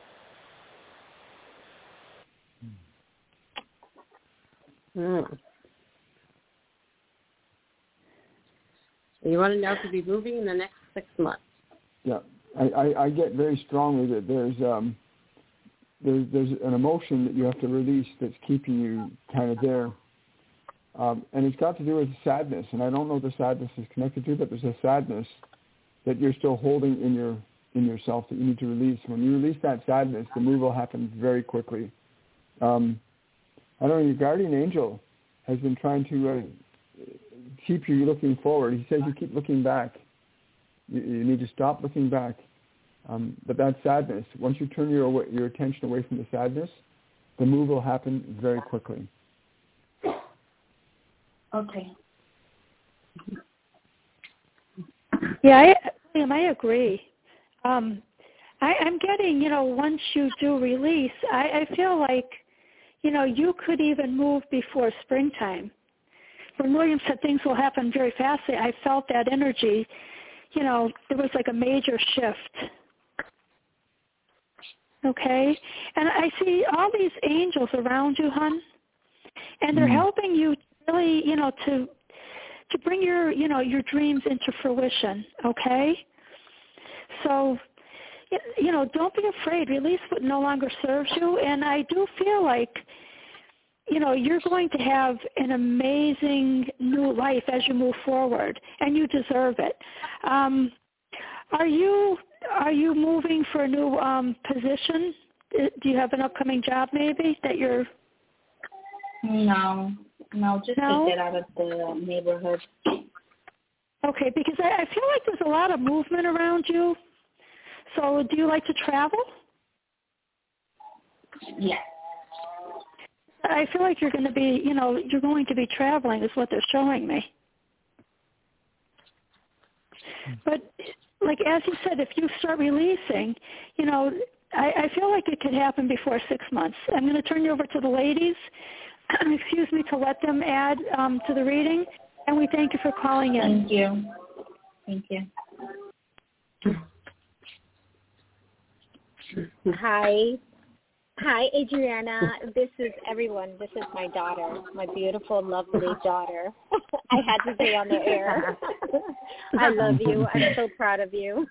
You want to know if you'll be moving in the next 6 months? Yeah, I get very strongly that there's an emotion that you have to release that's keeping you kind of there, and it's got to do with sadness. And I don't know what the sadness is connected to, but there's a sadness that you're still holding in yourself that you need to release. When you release that sadness, the move will happen very quickly. I don't know. Your guardian angel has been trying to keep you looking forward. He says you keep looking back. You need to stop looking back. But that sadness, once you turn your attention away from the sadness, the move will happen very quickly. Okay. Yeah, I agree. I'm getting, once you do release, I feel like, you could even move before springtime. When William said things will happen very fast, I felt that energy. There was like a major shift. Okay? And I see all these angels around you, hon, and they're helping you really, to bring your dreams into fruition, okay? So, don't be afraid. Release what no longer serves you. And I do feel like, you're going to have an amazing new life as you move forward, and you deserve it. Are you moving for a new position? Do you have an upcoming job maybe that you're? No, just to get out of the neighborhood. Okay, because I feel like there's a lot of movement around you. So do you like to travel? Yes. I feel like you're going to be, you're going to be traveling is what they're showing me. But like as you said, if you start releasing, I feel like it could happen before 6 months. I'm going to turn you over to the ladies, excuse me, to let them add to the reading. And we thank you for calling in. Thank you. Hi, Adriana. This is everyone. This is my daughter, my beautiful, lovely daughter. I had to stay on the air. I love you. I'm so proud of you.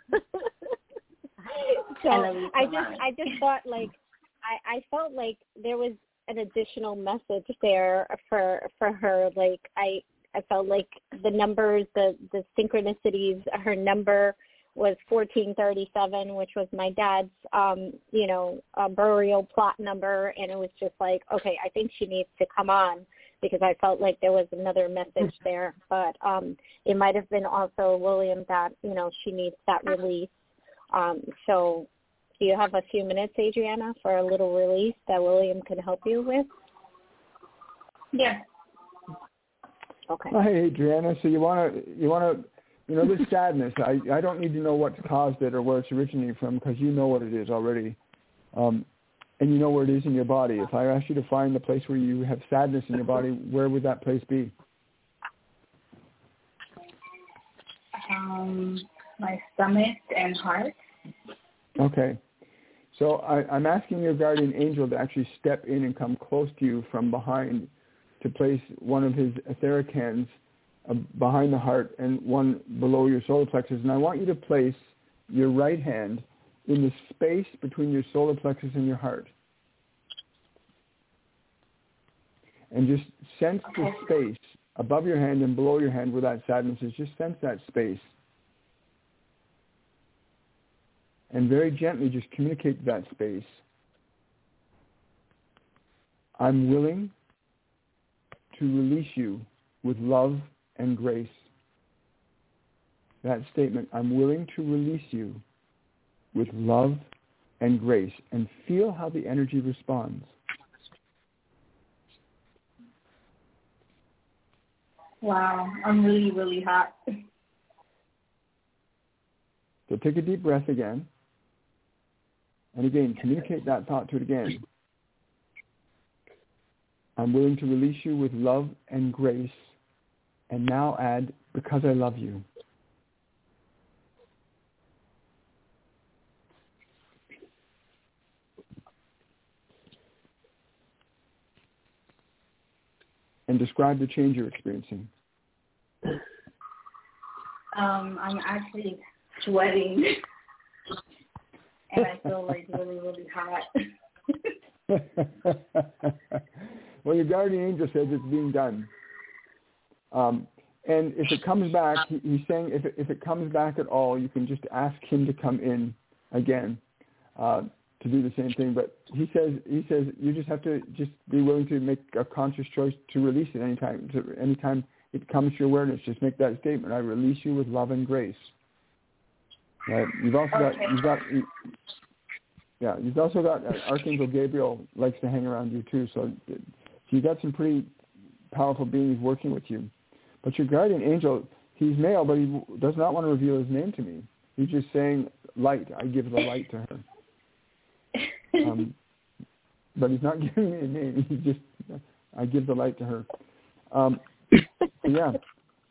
So I just thought I felt like there was an additional message there for her. Like I felt like the numbers, the synchronicities, her number was 1437, which was my dad's, burial plot number. And it was just like, okay, I think she needs to come on because I felt like there was another message there. But it might have been also William that, she needs that release. So do you have a few minutes, Adriana, for a little release that William can help you with? Yeah. Okay. Hi, Adriana. So you want to, this sadness, I don't need to know what's caused it or where it's originating from because you know what it is already. And you know where it is in your body. If I asked you to find the place where you have sadness in your body, where would that place be? My stomach and heart. Okay. So I'm asking your guardian angel to actually step in and come close to you from behind to place one of his etheric hands behind the heart and one below your solar plexus. And I want you to place your right hand in the space between your solar plexus and your heart. and just sense the space above your hand and below your hand where that sadness is. Just sense that space. And very gently just communicate that space. I'm willing to release you with love and grace. That statement, I'm willing to release you with love and grace, and feel how the energy responds. Wow, I'm really, really hot. So take a deep breath again. And again, communicate that thought to it again. I'm willing to release you with love and grace. And now add, because I love you. And describe the change you're experiencing. I'm actually sweating. And I feel like really, really hot. Well, your guardian angel says it's being done. And if it comes back, he's saying if it comes back at all, you can just ask him to come in again to do the same thing. But he says you just have to just be willing to make a conscious choice to release it anytime it comes to your awareness. Just make that statement: I release you with love and grace. Right. You've also got Archangel Gabriel likes to hang around you too. So you've got some pretty powerful beings working with you. But your guardian angel, he's male, but he does not want to reveal his name to me. He's just saying light. I give the light to her. But he's not giving me a name. He just, I give the light to her. Yeah.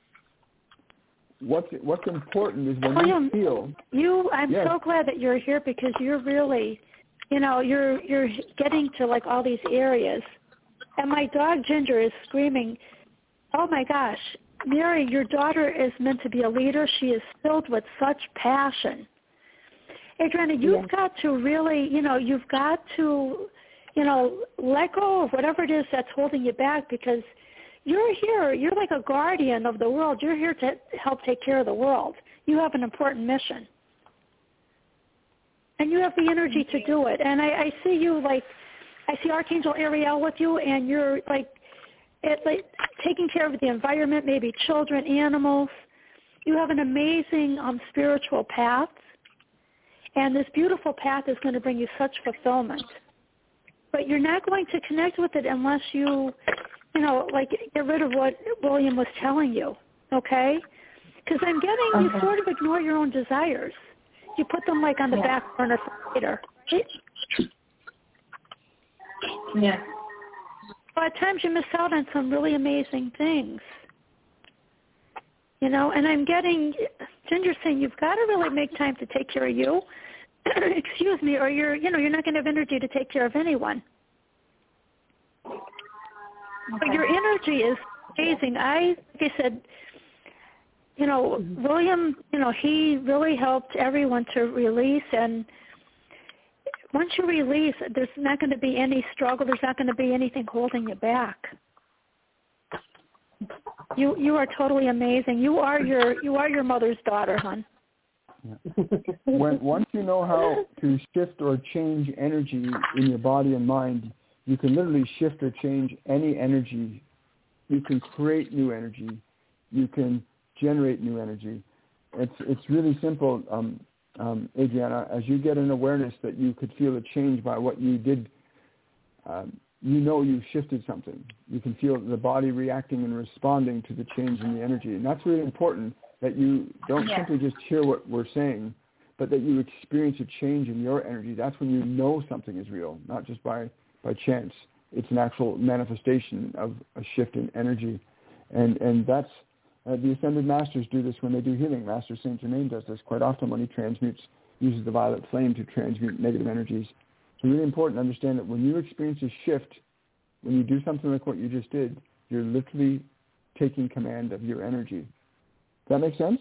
What's important is when William, you feel. I'm so glad that you're here, because you're really, you're getting to like all these areas. And my dog Ginger is screaming, "Oh my gosh, Mary, your daughter is meant to be a leader. She is filled with such passion." Adriana, you've got to really, you've got to, let go of whatever it is that's holding you back, because you're here. You're like a guardian of the world. You're here to help take care of the world. You have an important mission. And you have the energy to do it. And I see you I see Archangel Ariel with you, and you're taking care of the environment, maybe children, animals. You have an amazing spiritual path. And this beautiful path is going to bring you such fulfillment. But you're not going to connect with it unless you get rid of what William was telling you, okay? Because I'm getting you sort of ignore your own desires. You put them on the back burner for later. Right? Yeah. But at times you miss out on some really amazing things. And I'm getting Ginger saying you've got to really make time to take care of you. Excuse me, or you're not going to have energy to take care of anyone. But your energy is amazing. Like I said, William, he really helped everyone to release. And once you release, there's not going to be any struggle. There's not going to be anything holding you back. You are totally amazing. You are your mother's daughter, hon. Yeah. Once you know how to shift or change energy in your body and mind, you can literally shift or change any energy. You can create new energy. You can generate new energy. It's really simple, Adriana. As you get an awareness that you could feel a change by what you did, you've shifted something. You can feel the body reacting and responding to the change in the energy. And that's really important, that you don't simply just hear what we're saying, but that you experience a change in your energy. That's when you know something is real, not just by chance. It's an actual manifestation of a shift in energy. And that's, the Ascended Masters do this when they do healing. Master Saint Germain does this quite often when he uses the violet flame to transmute negative energies. It's really important to understand that when you experience a shift, when you do something like what you just did, you're literally taking command of your energy. Does that make sense?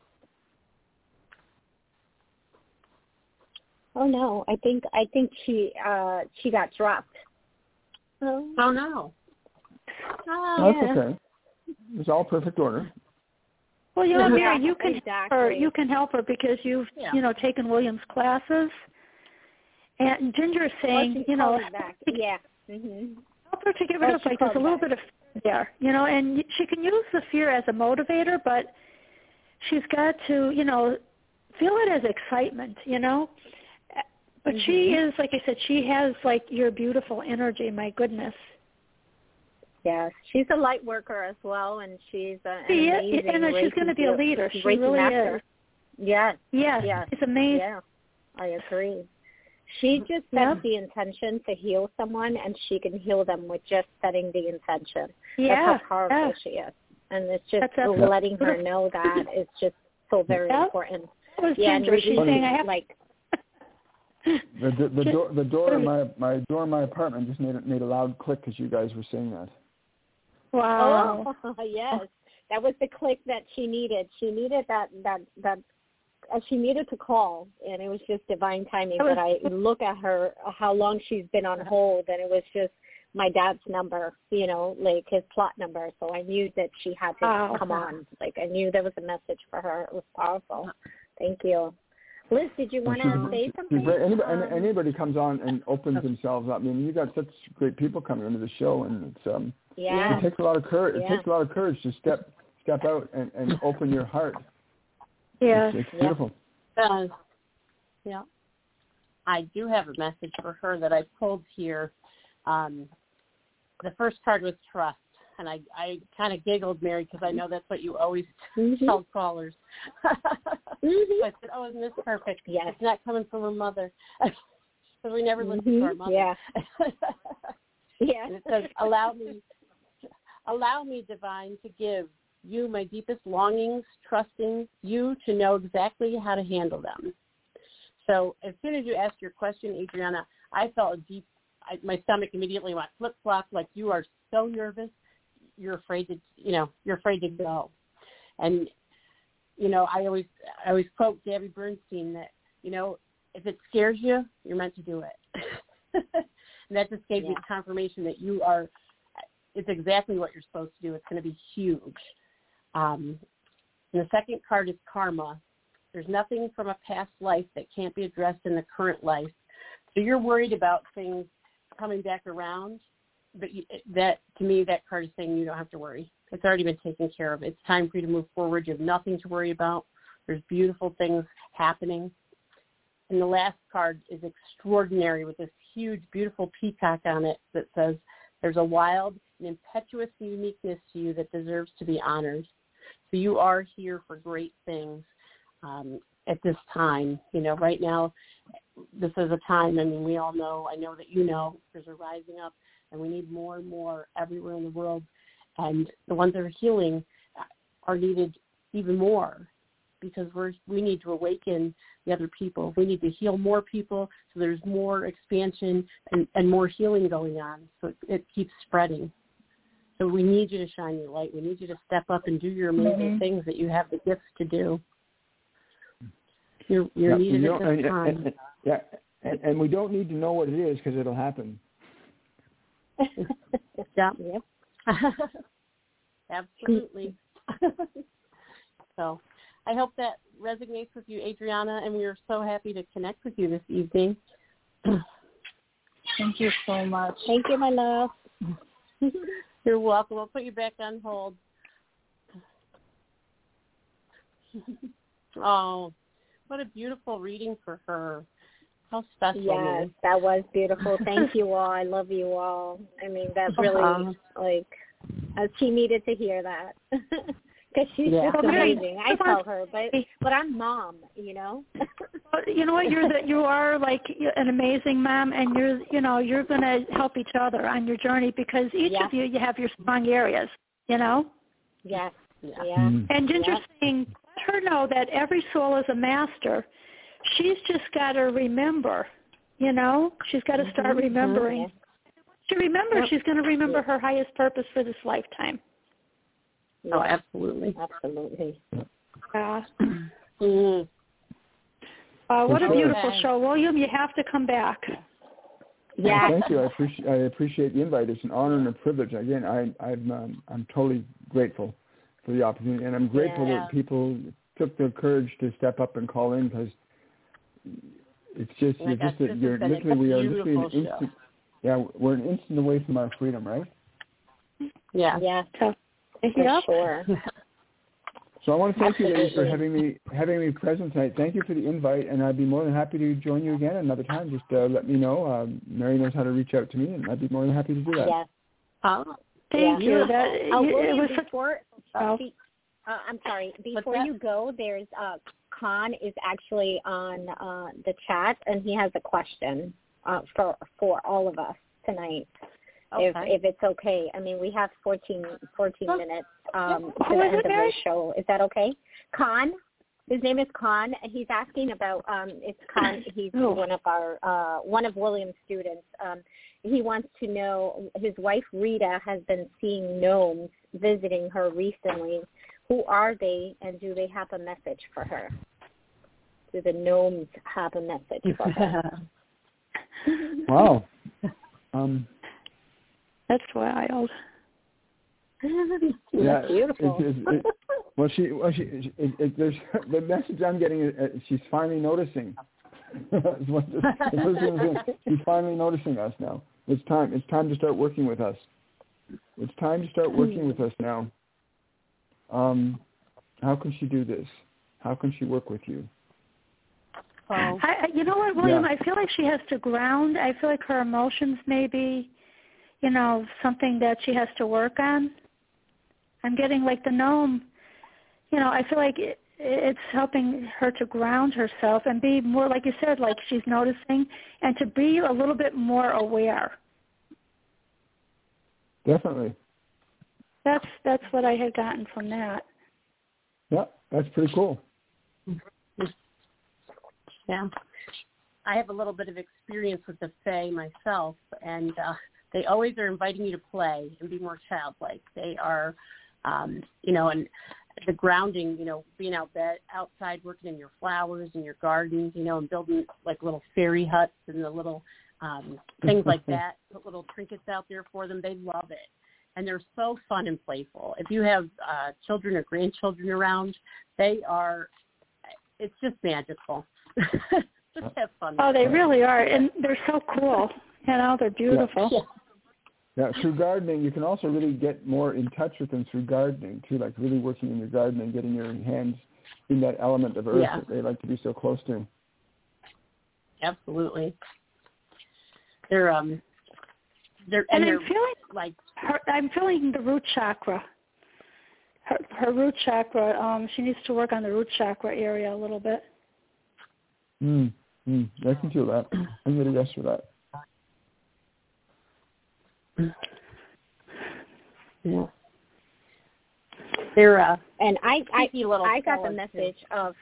Oh no, I think she got dropped. Oh no. That's okay. It's all perfect order. Well, you know, Mary, you can exactly. help her. You can help her because you've, taken William's classes. And Ginger is saying, back. Yeah. Help her to get rid of, like, there's a little bit of fear there, and she can use the fear as a motivator, but she's got to, feel it as excitement, But she is, like I said, she has, like, your beautiful energy, my goodness. Yes, she's a light worker as well, and she's an amazing and she's going to be a leader. She really is. Yes. Yes. It's amazing. Yeah, I agree. She just sets the intention to heal someone, and she can heal them with just setting the intention. Yeah. That's how powerful she is. And it's just letting her know that is just so very important. That was Ginger. She's saying I have... The door in my apartment just made a loud click as you guys were saying that. Wow. Oh, yes. That was the click that she needed. She needed that she needed to call, and it was just divine timing. But I look at her, how long she's been on hold, and it was just my dad's number, like his plot number. So I knew that she had to come on. Like, I knew there was a message for her. It was powerful. Thank you. Liz, did you want to say something? Anybody comes on and opens themselves up. I mean, you got such great people coming into the show, and it's it takes a lot of courage. It takes a lot of courage to step out and open your heart. Yeah, it's beautiful. Yeah, I do have a message for her that I pulled here. The first card was trust, and I kind of giggled, Mary, because I know that's what you always tell callers. So I said, "Oh, isn't this perfect? Yes. It's not coming from her mother, because we never listen to our mother." Yeah. And it says, "Allow me, divine, to give you my deepest longings, trusting you to know exactly how to handle them." So as soon as you asked your question, Adriana, I felt my stomach immediately went flip-flop, like you are so nervous, you're afraid to go. And, I always quote Gabby Bernstein that, if it scares you, you're meant to do it. And that just gave me confirmation that it's exactly what you're supposed to do. It's going to be huge. And the second card is karma. There's nothing from a past life that can't be addressed in the current life. So you're worried about things coming back around, but to me, that card is saying you don't have to worry. It's already been taken care of. It's time for you to move forward. You have nothing to worry about. There's beautiful things happening. And the last card is extraordinary with this huge, beautiful peacock on it that says, "There's a wild and impetuous uniqueness to you that deserves to be honored." So you are here for great things at this time. Right now, this is a time, we all know, I know that there's a rising up, and we need more and more everywhere in the world. And the ones that are healing are needed even more, because we need to awaken the other people. We need to heal more people, so there's more expansion and more healing going on, so it keeps spreading. So we need you to shine your light. We need you to step up and do your amazing things that you have the gifts to do. You're needed at this time. And we don't need to know what it is, because it'll happen. Yep. Absolutely. So I hope that resonates with you, Adriana, and we are so happy to connect with you this evening. Thank you so much. Thank you, my love. You're welcome. I'll put you back on hold. Oh, what a beautiful reading for her. How special. Yes, that was beautiful. Thank you all. I love you all. That's really, she needed to hear that. Because she's just amazing. I tell her, but I'm mom, You know what? You are like an amazing mom, and you're going to help each other on your journey, because each of you have your strong areas. Yes. Yeah. And Ginger's saying, let her know that every soul is a master. She's just got to remember. She's got to start remembering. Once she remembers, she's going to remember her highest purpose for this lifetime. Yeah. Oh, absolutely. Absolutely. What a beautiful show. William, you have to come back. Yeah. Thank you. I appreciate the invite. It's an honor and a privilege. Again, I'm totally grateful for the opportunity, and I'm grateful that people took the courage to step up and call in, because it's just we are literally an instant. Yeah, we're an instant away from our freedom, right? Yeah. Yeah. For sure. So I want to thank you, ladies, for having me present tonight. Thank you for the invite, and I'd be more than happy to join you again another time. Just let me know. Mary knows how to reach out to me, and I'd be more than happy to do that. Yes. Thank you. I'm sorry. Before you go, there's Khan is actually on the chat, and he has a question for all of us tonight. Okay. If it's okay. I mean, we have 14 minutes to the end of the show. Is that okay? Khan, his name is Khan, and he's asking about it's Khan. He's one of William's students. He wants to know, his wife Rita has been seeing gnomes visiting her recently. Who are they, and do they have a message for her? Do the gnomes have a message for her? Wow. That's wild. Yeah, beautiful. There's the message I'm getting is she's finally noticing. She's finally noticing us now. It's time. It's time to start working with us. It's time to start working with us now. How can she do this? How can she work with you? You know what, William? Yeah. I feel like she has to ground. I feel like her emotions may be, something that she has to work on. I'm getting like the gnome, I feel like it's helping her to ground herself and be more, like you said, like she's noticing, and to be a little bit more aware. Definitely. That's what I had gotten from that. Yeah, that's pretty cool. Yeah. I have a little bit of experience with the Fae myself, and they always are inviting you to play and be more childlike. They are, and the grounding, being outside working in your flowers and your gardens, and building like little fairy huts and the little things like that, put little trinkets out there for them. They love it. And they're so fun and playful. If you have children or grandchildren around, it's just magical. Just have fun. Oh, they really are. And they're so cool. They're beautiful. Yeah, through gardening, you can also really get more in touch with them through gardening, too, like really working in your garden and getting your hands in that element of earth that they like to be so close to. Absolutely. I'm feeling the root chakra. Her root chakra, she needs to work on the root chakra area a little bit. I can feel that. I'm going to guess for that. Yeah. And I got the message of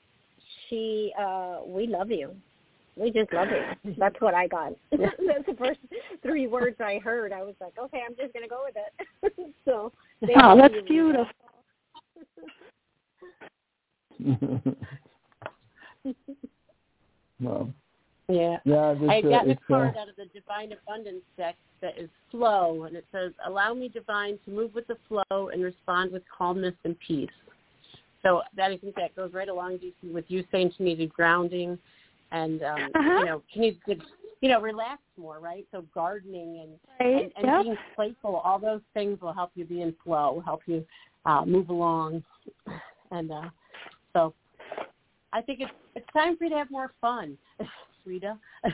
we love you. We just love you. That's what I got. That's the first 3 words I heard. I was like, okay, I'm just going to go with it. So that's beautiful. Wow. Yeah. I got a card out of the Divine Abundance deck that is flow, and it says, allow me, Divine, to move with the flow and respond with calmness and peace. So I think that goes right along with you saying she needed grounding, and, she needs to, relax more, right? So gardening and being playful, all those things will help you be in flow, help you move along. And so I think it's time for you to have more fun, Rita.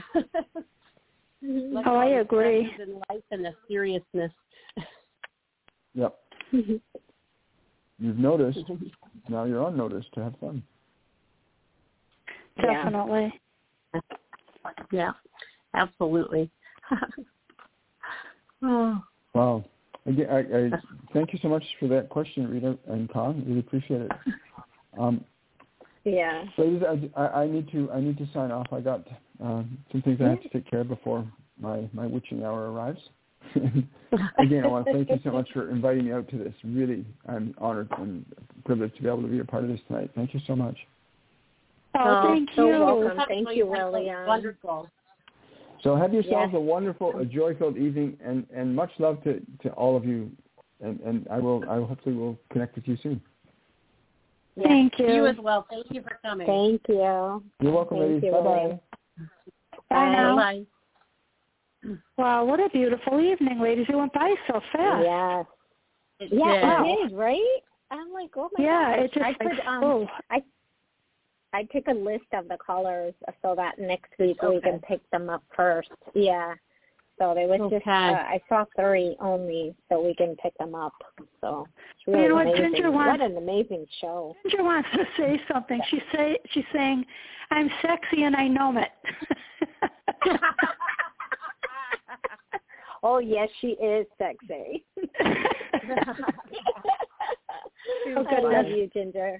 I agree. In life and the seriousness. Yep. You've noticed. Now you're on notice to have fun. Definitely. Yeah, absolutely. Wow. Again, I thank you so much for that question, Rita and Khan. Really appreciate it. Ladies, I need to sign off. I got some things I have to take care of before my witching hour arrives. Again, I want to thank you so much for inviting me out to this. Really, I'm honored and privileged to be able to be a part of this tonight. Thank you so much. Oh, thank you. Welcome. Thank you, William. Wonderful. So have yourselves a wonderful, a joy-filled evening, and much love to all of you. And I hopefully will connect with you soon. Thank you. You as well. Thank you for coming. Thank you. You're welcome, ladies. Bye-bye. Bye now. Bye. Wow, what a beautiful evening, ladies. It went by so fast. Yes. It It did, right? I'm like, oh my gosh. It just I took a list of the callers so that next week we can pick them up first. Yeah. So there was just, I saw 3 only, so we can pick them up. So it's really amazing. What an amazing show. Ginger wants to say something. She's saying, I'm sexy and I know it. Oh, yes, she is sexy. I love you, Ginger.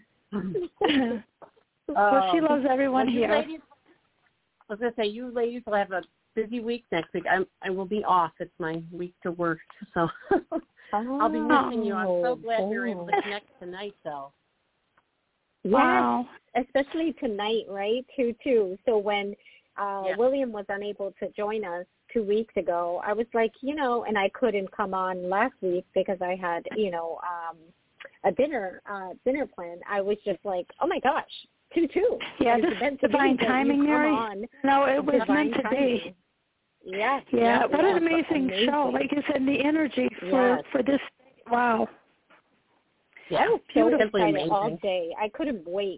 Well, she loves everyone here. Ladies, I was going to say, you ladies will have a busy week next week. I will be off. It's my week to work, so I'll be missing you. I'm so glad we were able to connect tonight, though. Yes, wow. Especially tonight, right? Too. So when William was unable to join us 2 weeks ago, I was like, and I couldn't come on last week because I had, a dinner plan. I was just like, oh my gosh, 2-2. Yeah, this is divine timing, Mary. No, it was meant to be. Yes. Yeah, what an amazing show. Like you said, the energy for this. Wow. Yeah, I was so excited all day. I couldn't wait.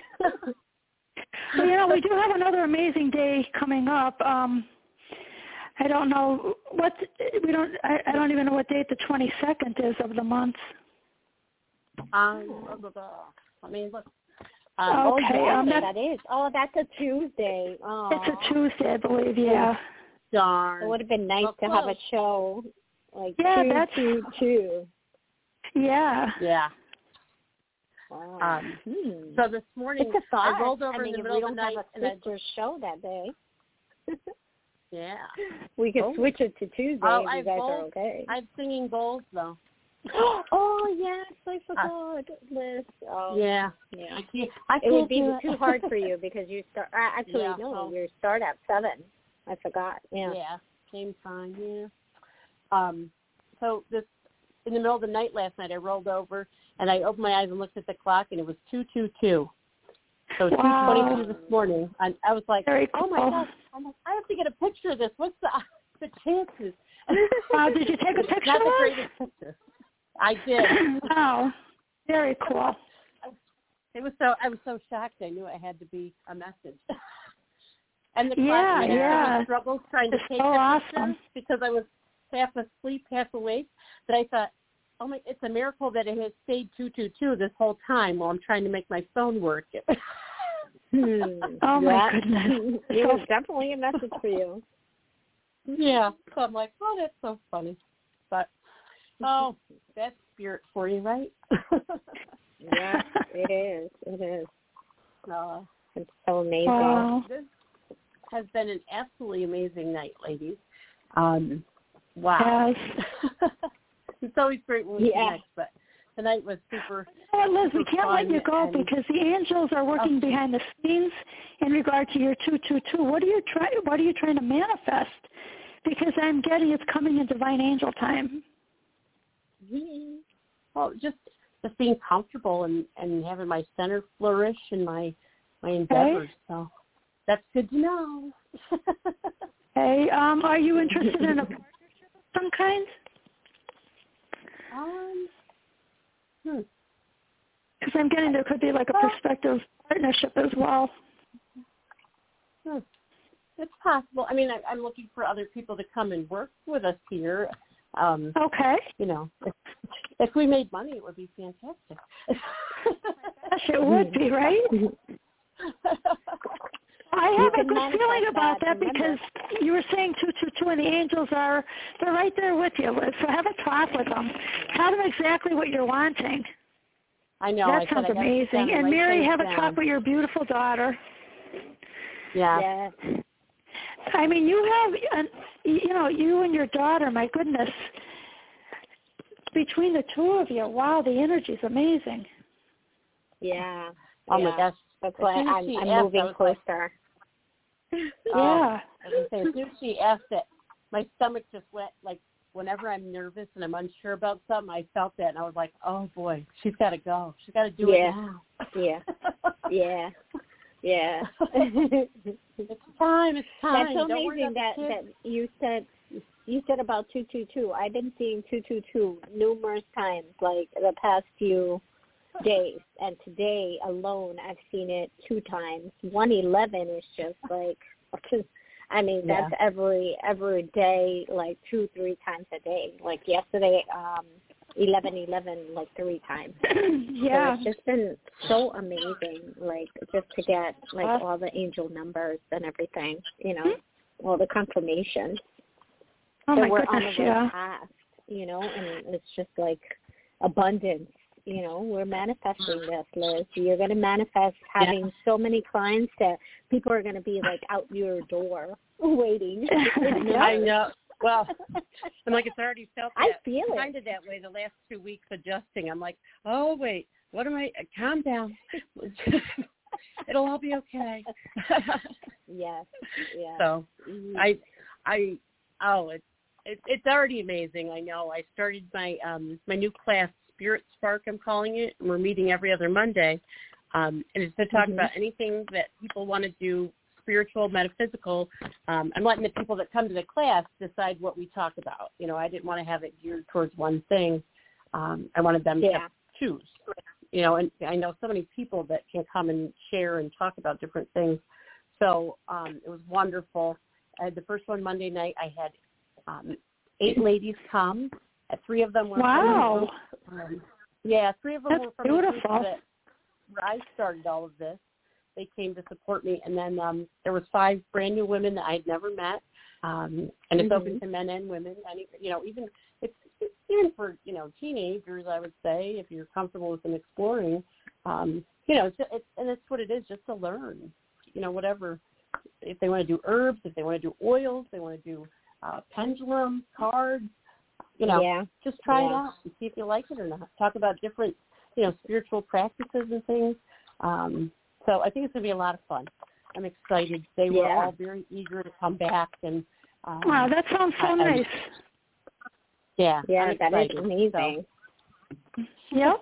Well, we do have another amazing day coming up. I don't know I don't even know what date the 22nd is of the month. Let me look. That is. Oh, that's a Tuesday. Oh. It's a Tuesday, I believe. Yeah. Darn. It would have been nice to have a show like 2. Yeah. Yeah. Wow. So this morning, it's a thought. I rolled over in the middle of the night. We don't have a sister show that day. Yeah. We could switch it to Tuesday if you guys are okay. I have singing bowls, though. Oh, yes, I forgot, Liz. Oh, yeah. I can't it would be do too hard for you because you start, you start at 7. I forgot, Yeah, same time, yeah. So in the middle of the night last night, I rolled over, and I opened my eyes and looked at the clock, and it was 2:22. So 2:22 this morning. I was like, oh, my gosh. I'm like, I have to get a picture of this. What's the chances? Did you take a picture Not the greatest picture. I did. Wow. Very cool. I was so shocked. I knew it had to be a message. And the clock, I struggled trying to take the picture because I was half asleep, half awake. But I thought, oh my, it's a miracle that it has stayed 2:22 this whole time while I'm trying to make my phone work. Oh my goodness. It was definitely a message for you. Yeah. So I'm like, oh, that's so funny. But, that's spirit for you, right? Yeah, it is. It is. It's so amazing. Wow. This has been an absolutely amazing night, ladies. Wow. Yes. It's always great when we connect, but tonight was super. Liz, we can't let you go and because the angels are working behind the scenes in regard to your 222. What are you trying to manifest? Because I'm getting it's coming in divine angel time. Well, just being comfortable and having my center flourish in my endeavors. So that's good to know. Hey, are you interested in a partnership of some kind? Because I'm getting there could be like a prospective partnership as well. It's possible. I mean, I'm looking for other people to come and work with us here. Okay. If we made money, it would be fantastic. Yes, it would be, right? I have a good feeling about that because you were saying 222 and the angels they're right there with you, Liz. So have a talk with them. Tell them exactly what you're wanting. I know. That sounds amazing. And Mary, have a talk with your beautiful daughter. Yeah. I mean, you have, you and your daughter, my goodness, between the two of you, wow, the energy is amazing. Yeah. Oh, my gosh. That's why I'm moving closer. Yeah. to say, as soon as she asked it, my stomach just went, like, whenever I'm nervous and I'm unsure about something, I felt that, and I was like, oh, boy, she's got to go. She's got to do it now. Yeah. It's time. That's so amazing that you said about 222. I've been seeing 222 numerous times, like the past few days, and today alone I've seen it 2 times. 111 is just like, I mean, that's every day, like 2-3 times a day. Like yesterday, 11 like 3 times. Yeah. So it's just been so amazing, like just to get like all the angel numbers and everything, you know, all the confirmation. Oh that my we're goodness, on the right path, you know, and it's just like abundance. You know, we're manifesting this, Liz. You're going to manifest having so many clients that people are going to be like out your door waiting. I know. Well, I'm like, it's already felt that. I feel it. Kind of that way the last 2 weeks adjusting. I'm like, oh, wait, what am I? Calm down. It'll all be okay. Yes. Yeah. So it's already amazing. I know. I started my my new class, Spirit Spark, I'm calling it. And we're meeting every other Monday. And it's to talk about anything that people want to do, spiritual, metaphysical. I'm letting the people that come to the class decide what we talk about. You know, I didn't want to have it geared towards one thing. I wanted them to choose. You know, and I know so many people that can come and share and talk about different things. So it was wonderful. I had the first one Monday night. I had 8 ladies come. 3 of them were wow. from 3 of them That's were from beautiful. the group where I started all of this. They came to support me, and then there was 5 brand new women that I'd never met, and it's open to men and women. You know, even for teenagers, I would say, if you're comfortable with them exploring, you know, and that's what it is, just to learn. You know, whatever. If they want to do herbs, if they want to do oils, they want to do pendulum cards. You know, just try it out and see if you like it or not. Talk about different, spiritual practices and things. So I think it's going to be a lot of fun. I'm excited. They were all very eager to come back. And wow, that sounds so nice. Yeah, that is amazing. So. Yep.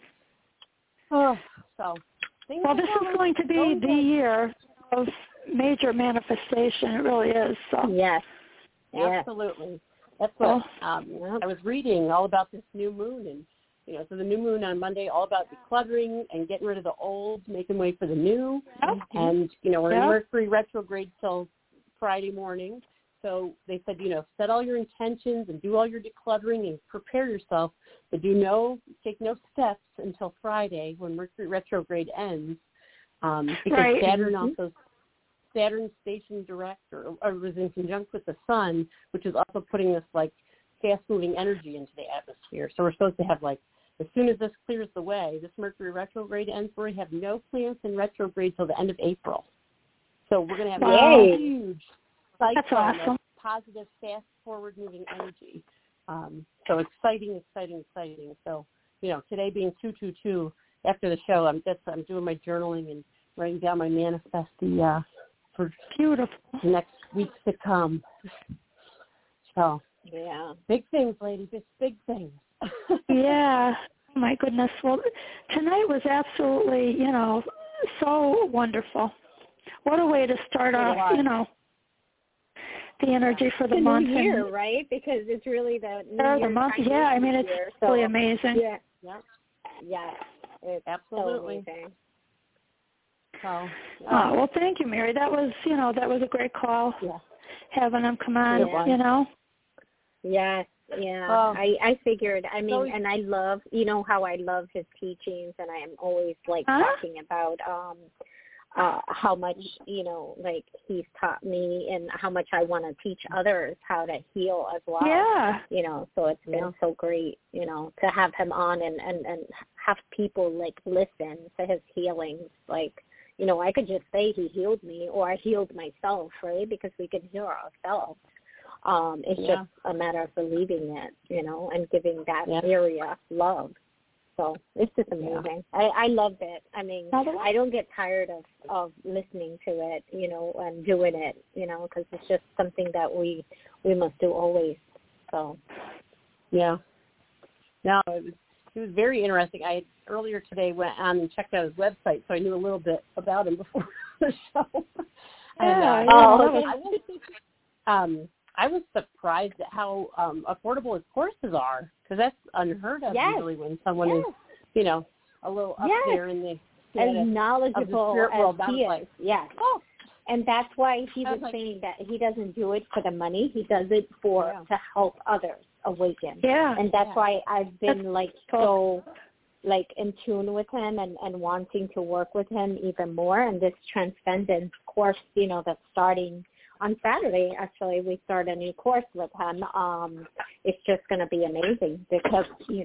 So well, this is going to be the year of major manifestation. It really is. So. Yes. Absolutely. That's what I was reading all about this new moon, and so the new moon on Monday, all about decluttering and getting rid of the old, making way for the new. And we're in Mercury retrograde till Friday morning, so they said set all your intentions and do all your decluttering and prepare yourself to take no steps until Friday when Mercury retrograde ends, because Saturn also. Saturn station direct or was in conjunction with the sun, which is also putting this like fast-moving energy into the atmosphere. So we're supposed to have as soon as this clears the way, this Mercury retrograde ends, we have no planets in retrograde till the end of April. So we're going to have a huge cycle of positive, fast, forward-moving energy. So exciting. So, today being 222, after the show, I'm doing my journaling and writing down my manifesting for beautiful next weeks to come. So big things, ladies. It's big things. Yeah. Oh my goodness. Well, tonight was absolutely, so wonderful. What a way to start off, the energy for the month. New year, right? Because it's really the new year. The month. Yeah. I mean, it's really amazing. Yeah. It's absolutely. So amazing. Well, thank you, Mary. That was, that was a great call. Yeah. Having them come on, Yes, yeah. I figured. I mean, and I love, how I love his teachings, and I am always talking about how much, he's taught me, and how much I want to teach others how to heal as well. Yeah. So it's been so great, to have him on and have people listen to his healings, I could just say he healed me or I healed myself, right? Because we can heal ourselves. It's just a matter of believing it, and giving that area love. So it's just amazing. Yeah. I loved it. I mean, I don't get tired of listening to it, and doing it, because it's just something that we must do always. So, yeah. No, it was very interesting. I earlier today went on and checked out his website, so I knew a little bit about him before the show. I was surprised at how affordable his courses are, because that's unheard of usually when someone is, a little up there in the as knowledgeable world, as he is. Yes. Oh. And that's why he was saying that he doesn't do it for the money. He does it to help others awaken. Yeah. And that's why I've been so in tune with him and wanting to work with him even more. And this Transcendence course, that's starting on Saturday. Actually, we start a new course with him. It's just going to be amazing because,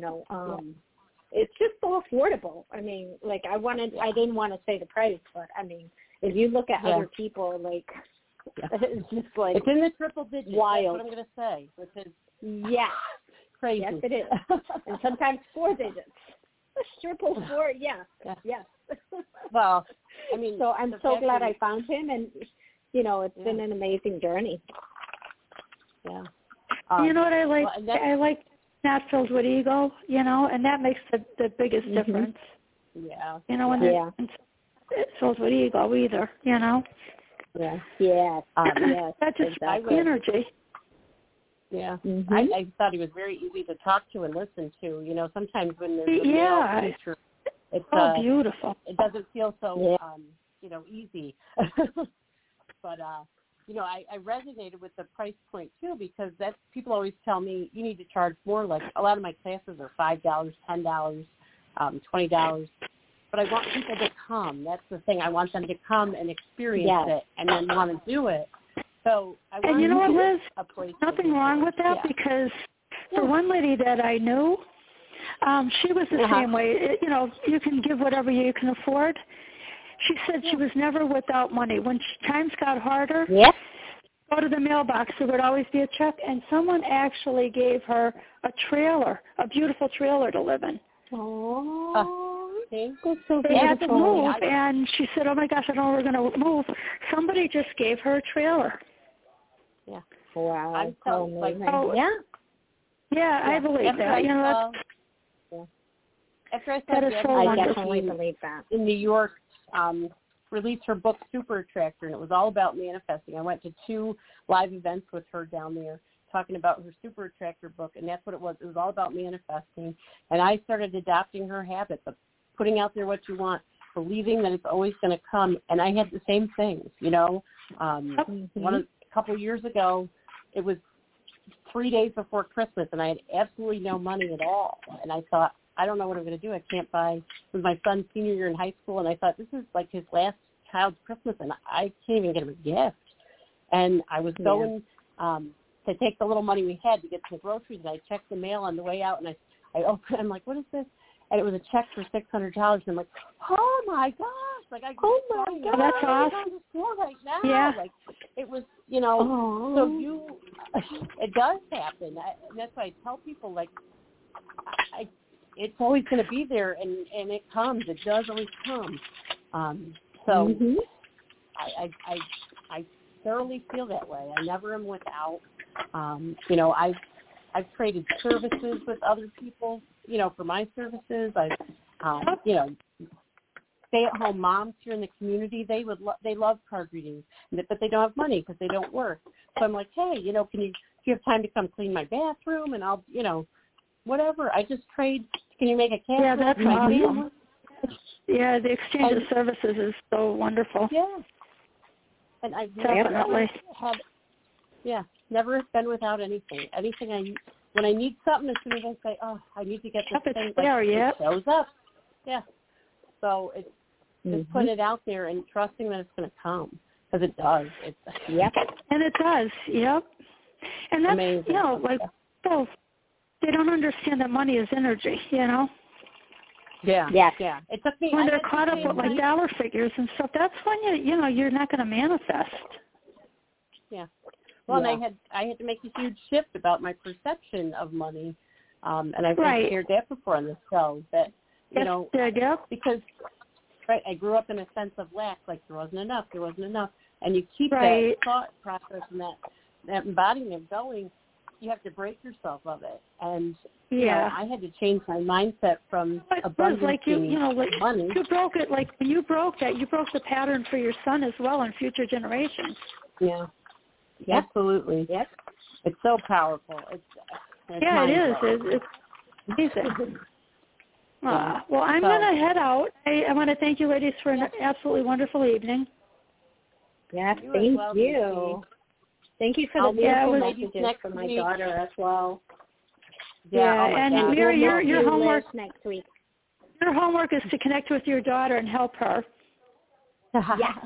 it's just so affordable. I mean, I didn't want to say the price, but I mean, if you look at other people, it's just it's in the triple digits. Wild. That's what I'm going to say, which is crazy. Yes, it is. And sometimes 4 digits. Triple 4, yes. Well, I mean, so I'm so glad I found him, and it's been an amazing journey. Yeah. You know what I like? I like not filled with ego, and that makes the biggest difference. Yeah. When it's filled with ego either, Yeah. Yes. That's just energy. Yeah. I thought he was very easy to talk to and listen to. Sometimes when there's a male teacher, it's beautiful. It doesn't feel so easy. But I resonated with the price point too, because that's, people always tell me you need to charge more. Like a lot of my classes are $5, $10, $20. But I want people to come. That's the thing. I want them to come and experience it and then want to do it. So I want you know what, Liz? A place. Nothing wrong with that because for one lady that I knew, she was the same way. You can give whatever you can afford. She said she was never without money. When times got harder, go to the mailbox. There would always be a check, and someone actually gave her a trailer, a beautiful trailer to live in. Oh, that's so beautiful. They had to move, and she said, "Oh my gosh, I don't know where we're going to move." Somebody just gave her a trailer. Yeah. Wow. I'm so I believe that. After I that is so I definitely believe that. In New York, released her book Super Attractor, and it was all about manifesting. I went to 2 live events with her down there talking about her Super Attractor book, and that's what it was. It was all about manifesting. And I started adopting her habits of putting out there what you want, believing that it's always going to come. And I had the same things, a couple years ago, it was 3 days before Christmas, and I had absolutely no money at all. And I thought, I don't know what I'm going to do. I can't buy. It was my son's senior year in high school, and I thought, this is like his last child's Christmas, and I can't even get him a gift. And I was going to take the little money we had to get some groceries, and I checked the mail on the way out, and I opened. I'm like, what is this? And it was a check for $600. And I'm like, oh my gosh! Like that's awesome. To school right now. Yeah. Like it was, So it does happen, and that's why I tell people, like, it's always going to be there, and it comes. It does always come. So I thoroughly feel that way. I never am without. I've traded services with other people, for my services. Stay-at-home moms here in the community, they love card readings, but they don't have money because they don't work. So I'm like, hey, do you have time to come clean my bathroom? And I'll, whatever. I just trade. Can you make a cash? Yeah, that's awesome. Yeah, the exchange of services is so wonderful. Yeah. And I've definitely never been without anything. When I need something, as soon as I say, oh, I need to get this thing, it shows up. Yeah. So it's just putting it out there and trusting that it's going to come, because it does. And it does. Yep. And that's amazing. So they don't understand that money is energy. Yeah. Yeah. It took me when they're caught up with dollar figures and stuff. That's when you're not going to manifest. Yeah. Well, and I had to make a huge shift about my perception of money, and I've shared that before on this show. That you know, yep. because right, I grew up in a sense of lack, like there wasn't enough, and you keep right. that thought process and that embodiment going. You have to break yourself of it, and you know, I had to change my mindset from abundance like to money. You broke it. Like when you broke that, you broke the pattern for your son as well and future generations. Yeah, yep. Absolutely. Yep. It's so powerful. It's yeah, it is. It's amazing. Well, I'm going to head out. I want to thank you, ladies, for an absolutely wonderful evening. Yes, thank you. Thank you for the beautiful messages from my daughter as well. Yeah, and Mary, your homework next week. Your homework is to connect with your daughter and help her. Yeah.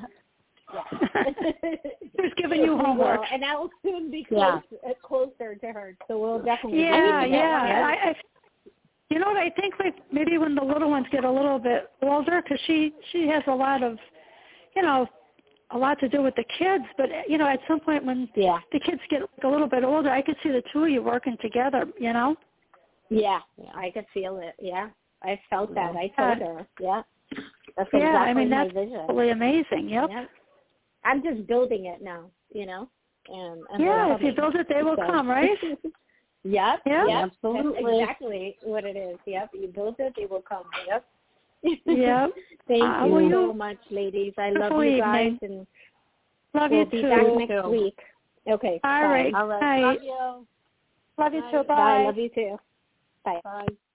Who's giving you homework? And I will soon be closer to her, so we'll definitely. I you know what? I think like maybe when the little ones get a little bit older, because she has a lot of, you know, a lot to do with the kids. But you know, at some point when the kids get a little bit older, I could see the two of you working together. You know? Yeah, I could feel it. Yeah, I felt that. I told her. Yeah, that's exactly I mean, my that's vision. Really amazing. Yep. I'm just building it now. You know. And if you build it, they will come, right? Yep. Absolutely. That's exactly what it is. Yep. You build it, they will come. Yep. Yep. Thank you so much, ladies. I love you guys, and love we'll you be too. back next week. Okay. All right. All right. Love you. Love you too. Bye. Bye. Love you too. Bye. Bye.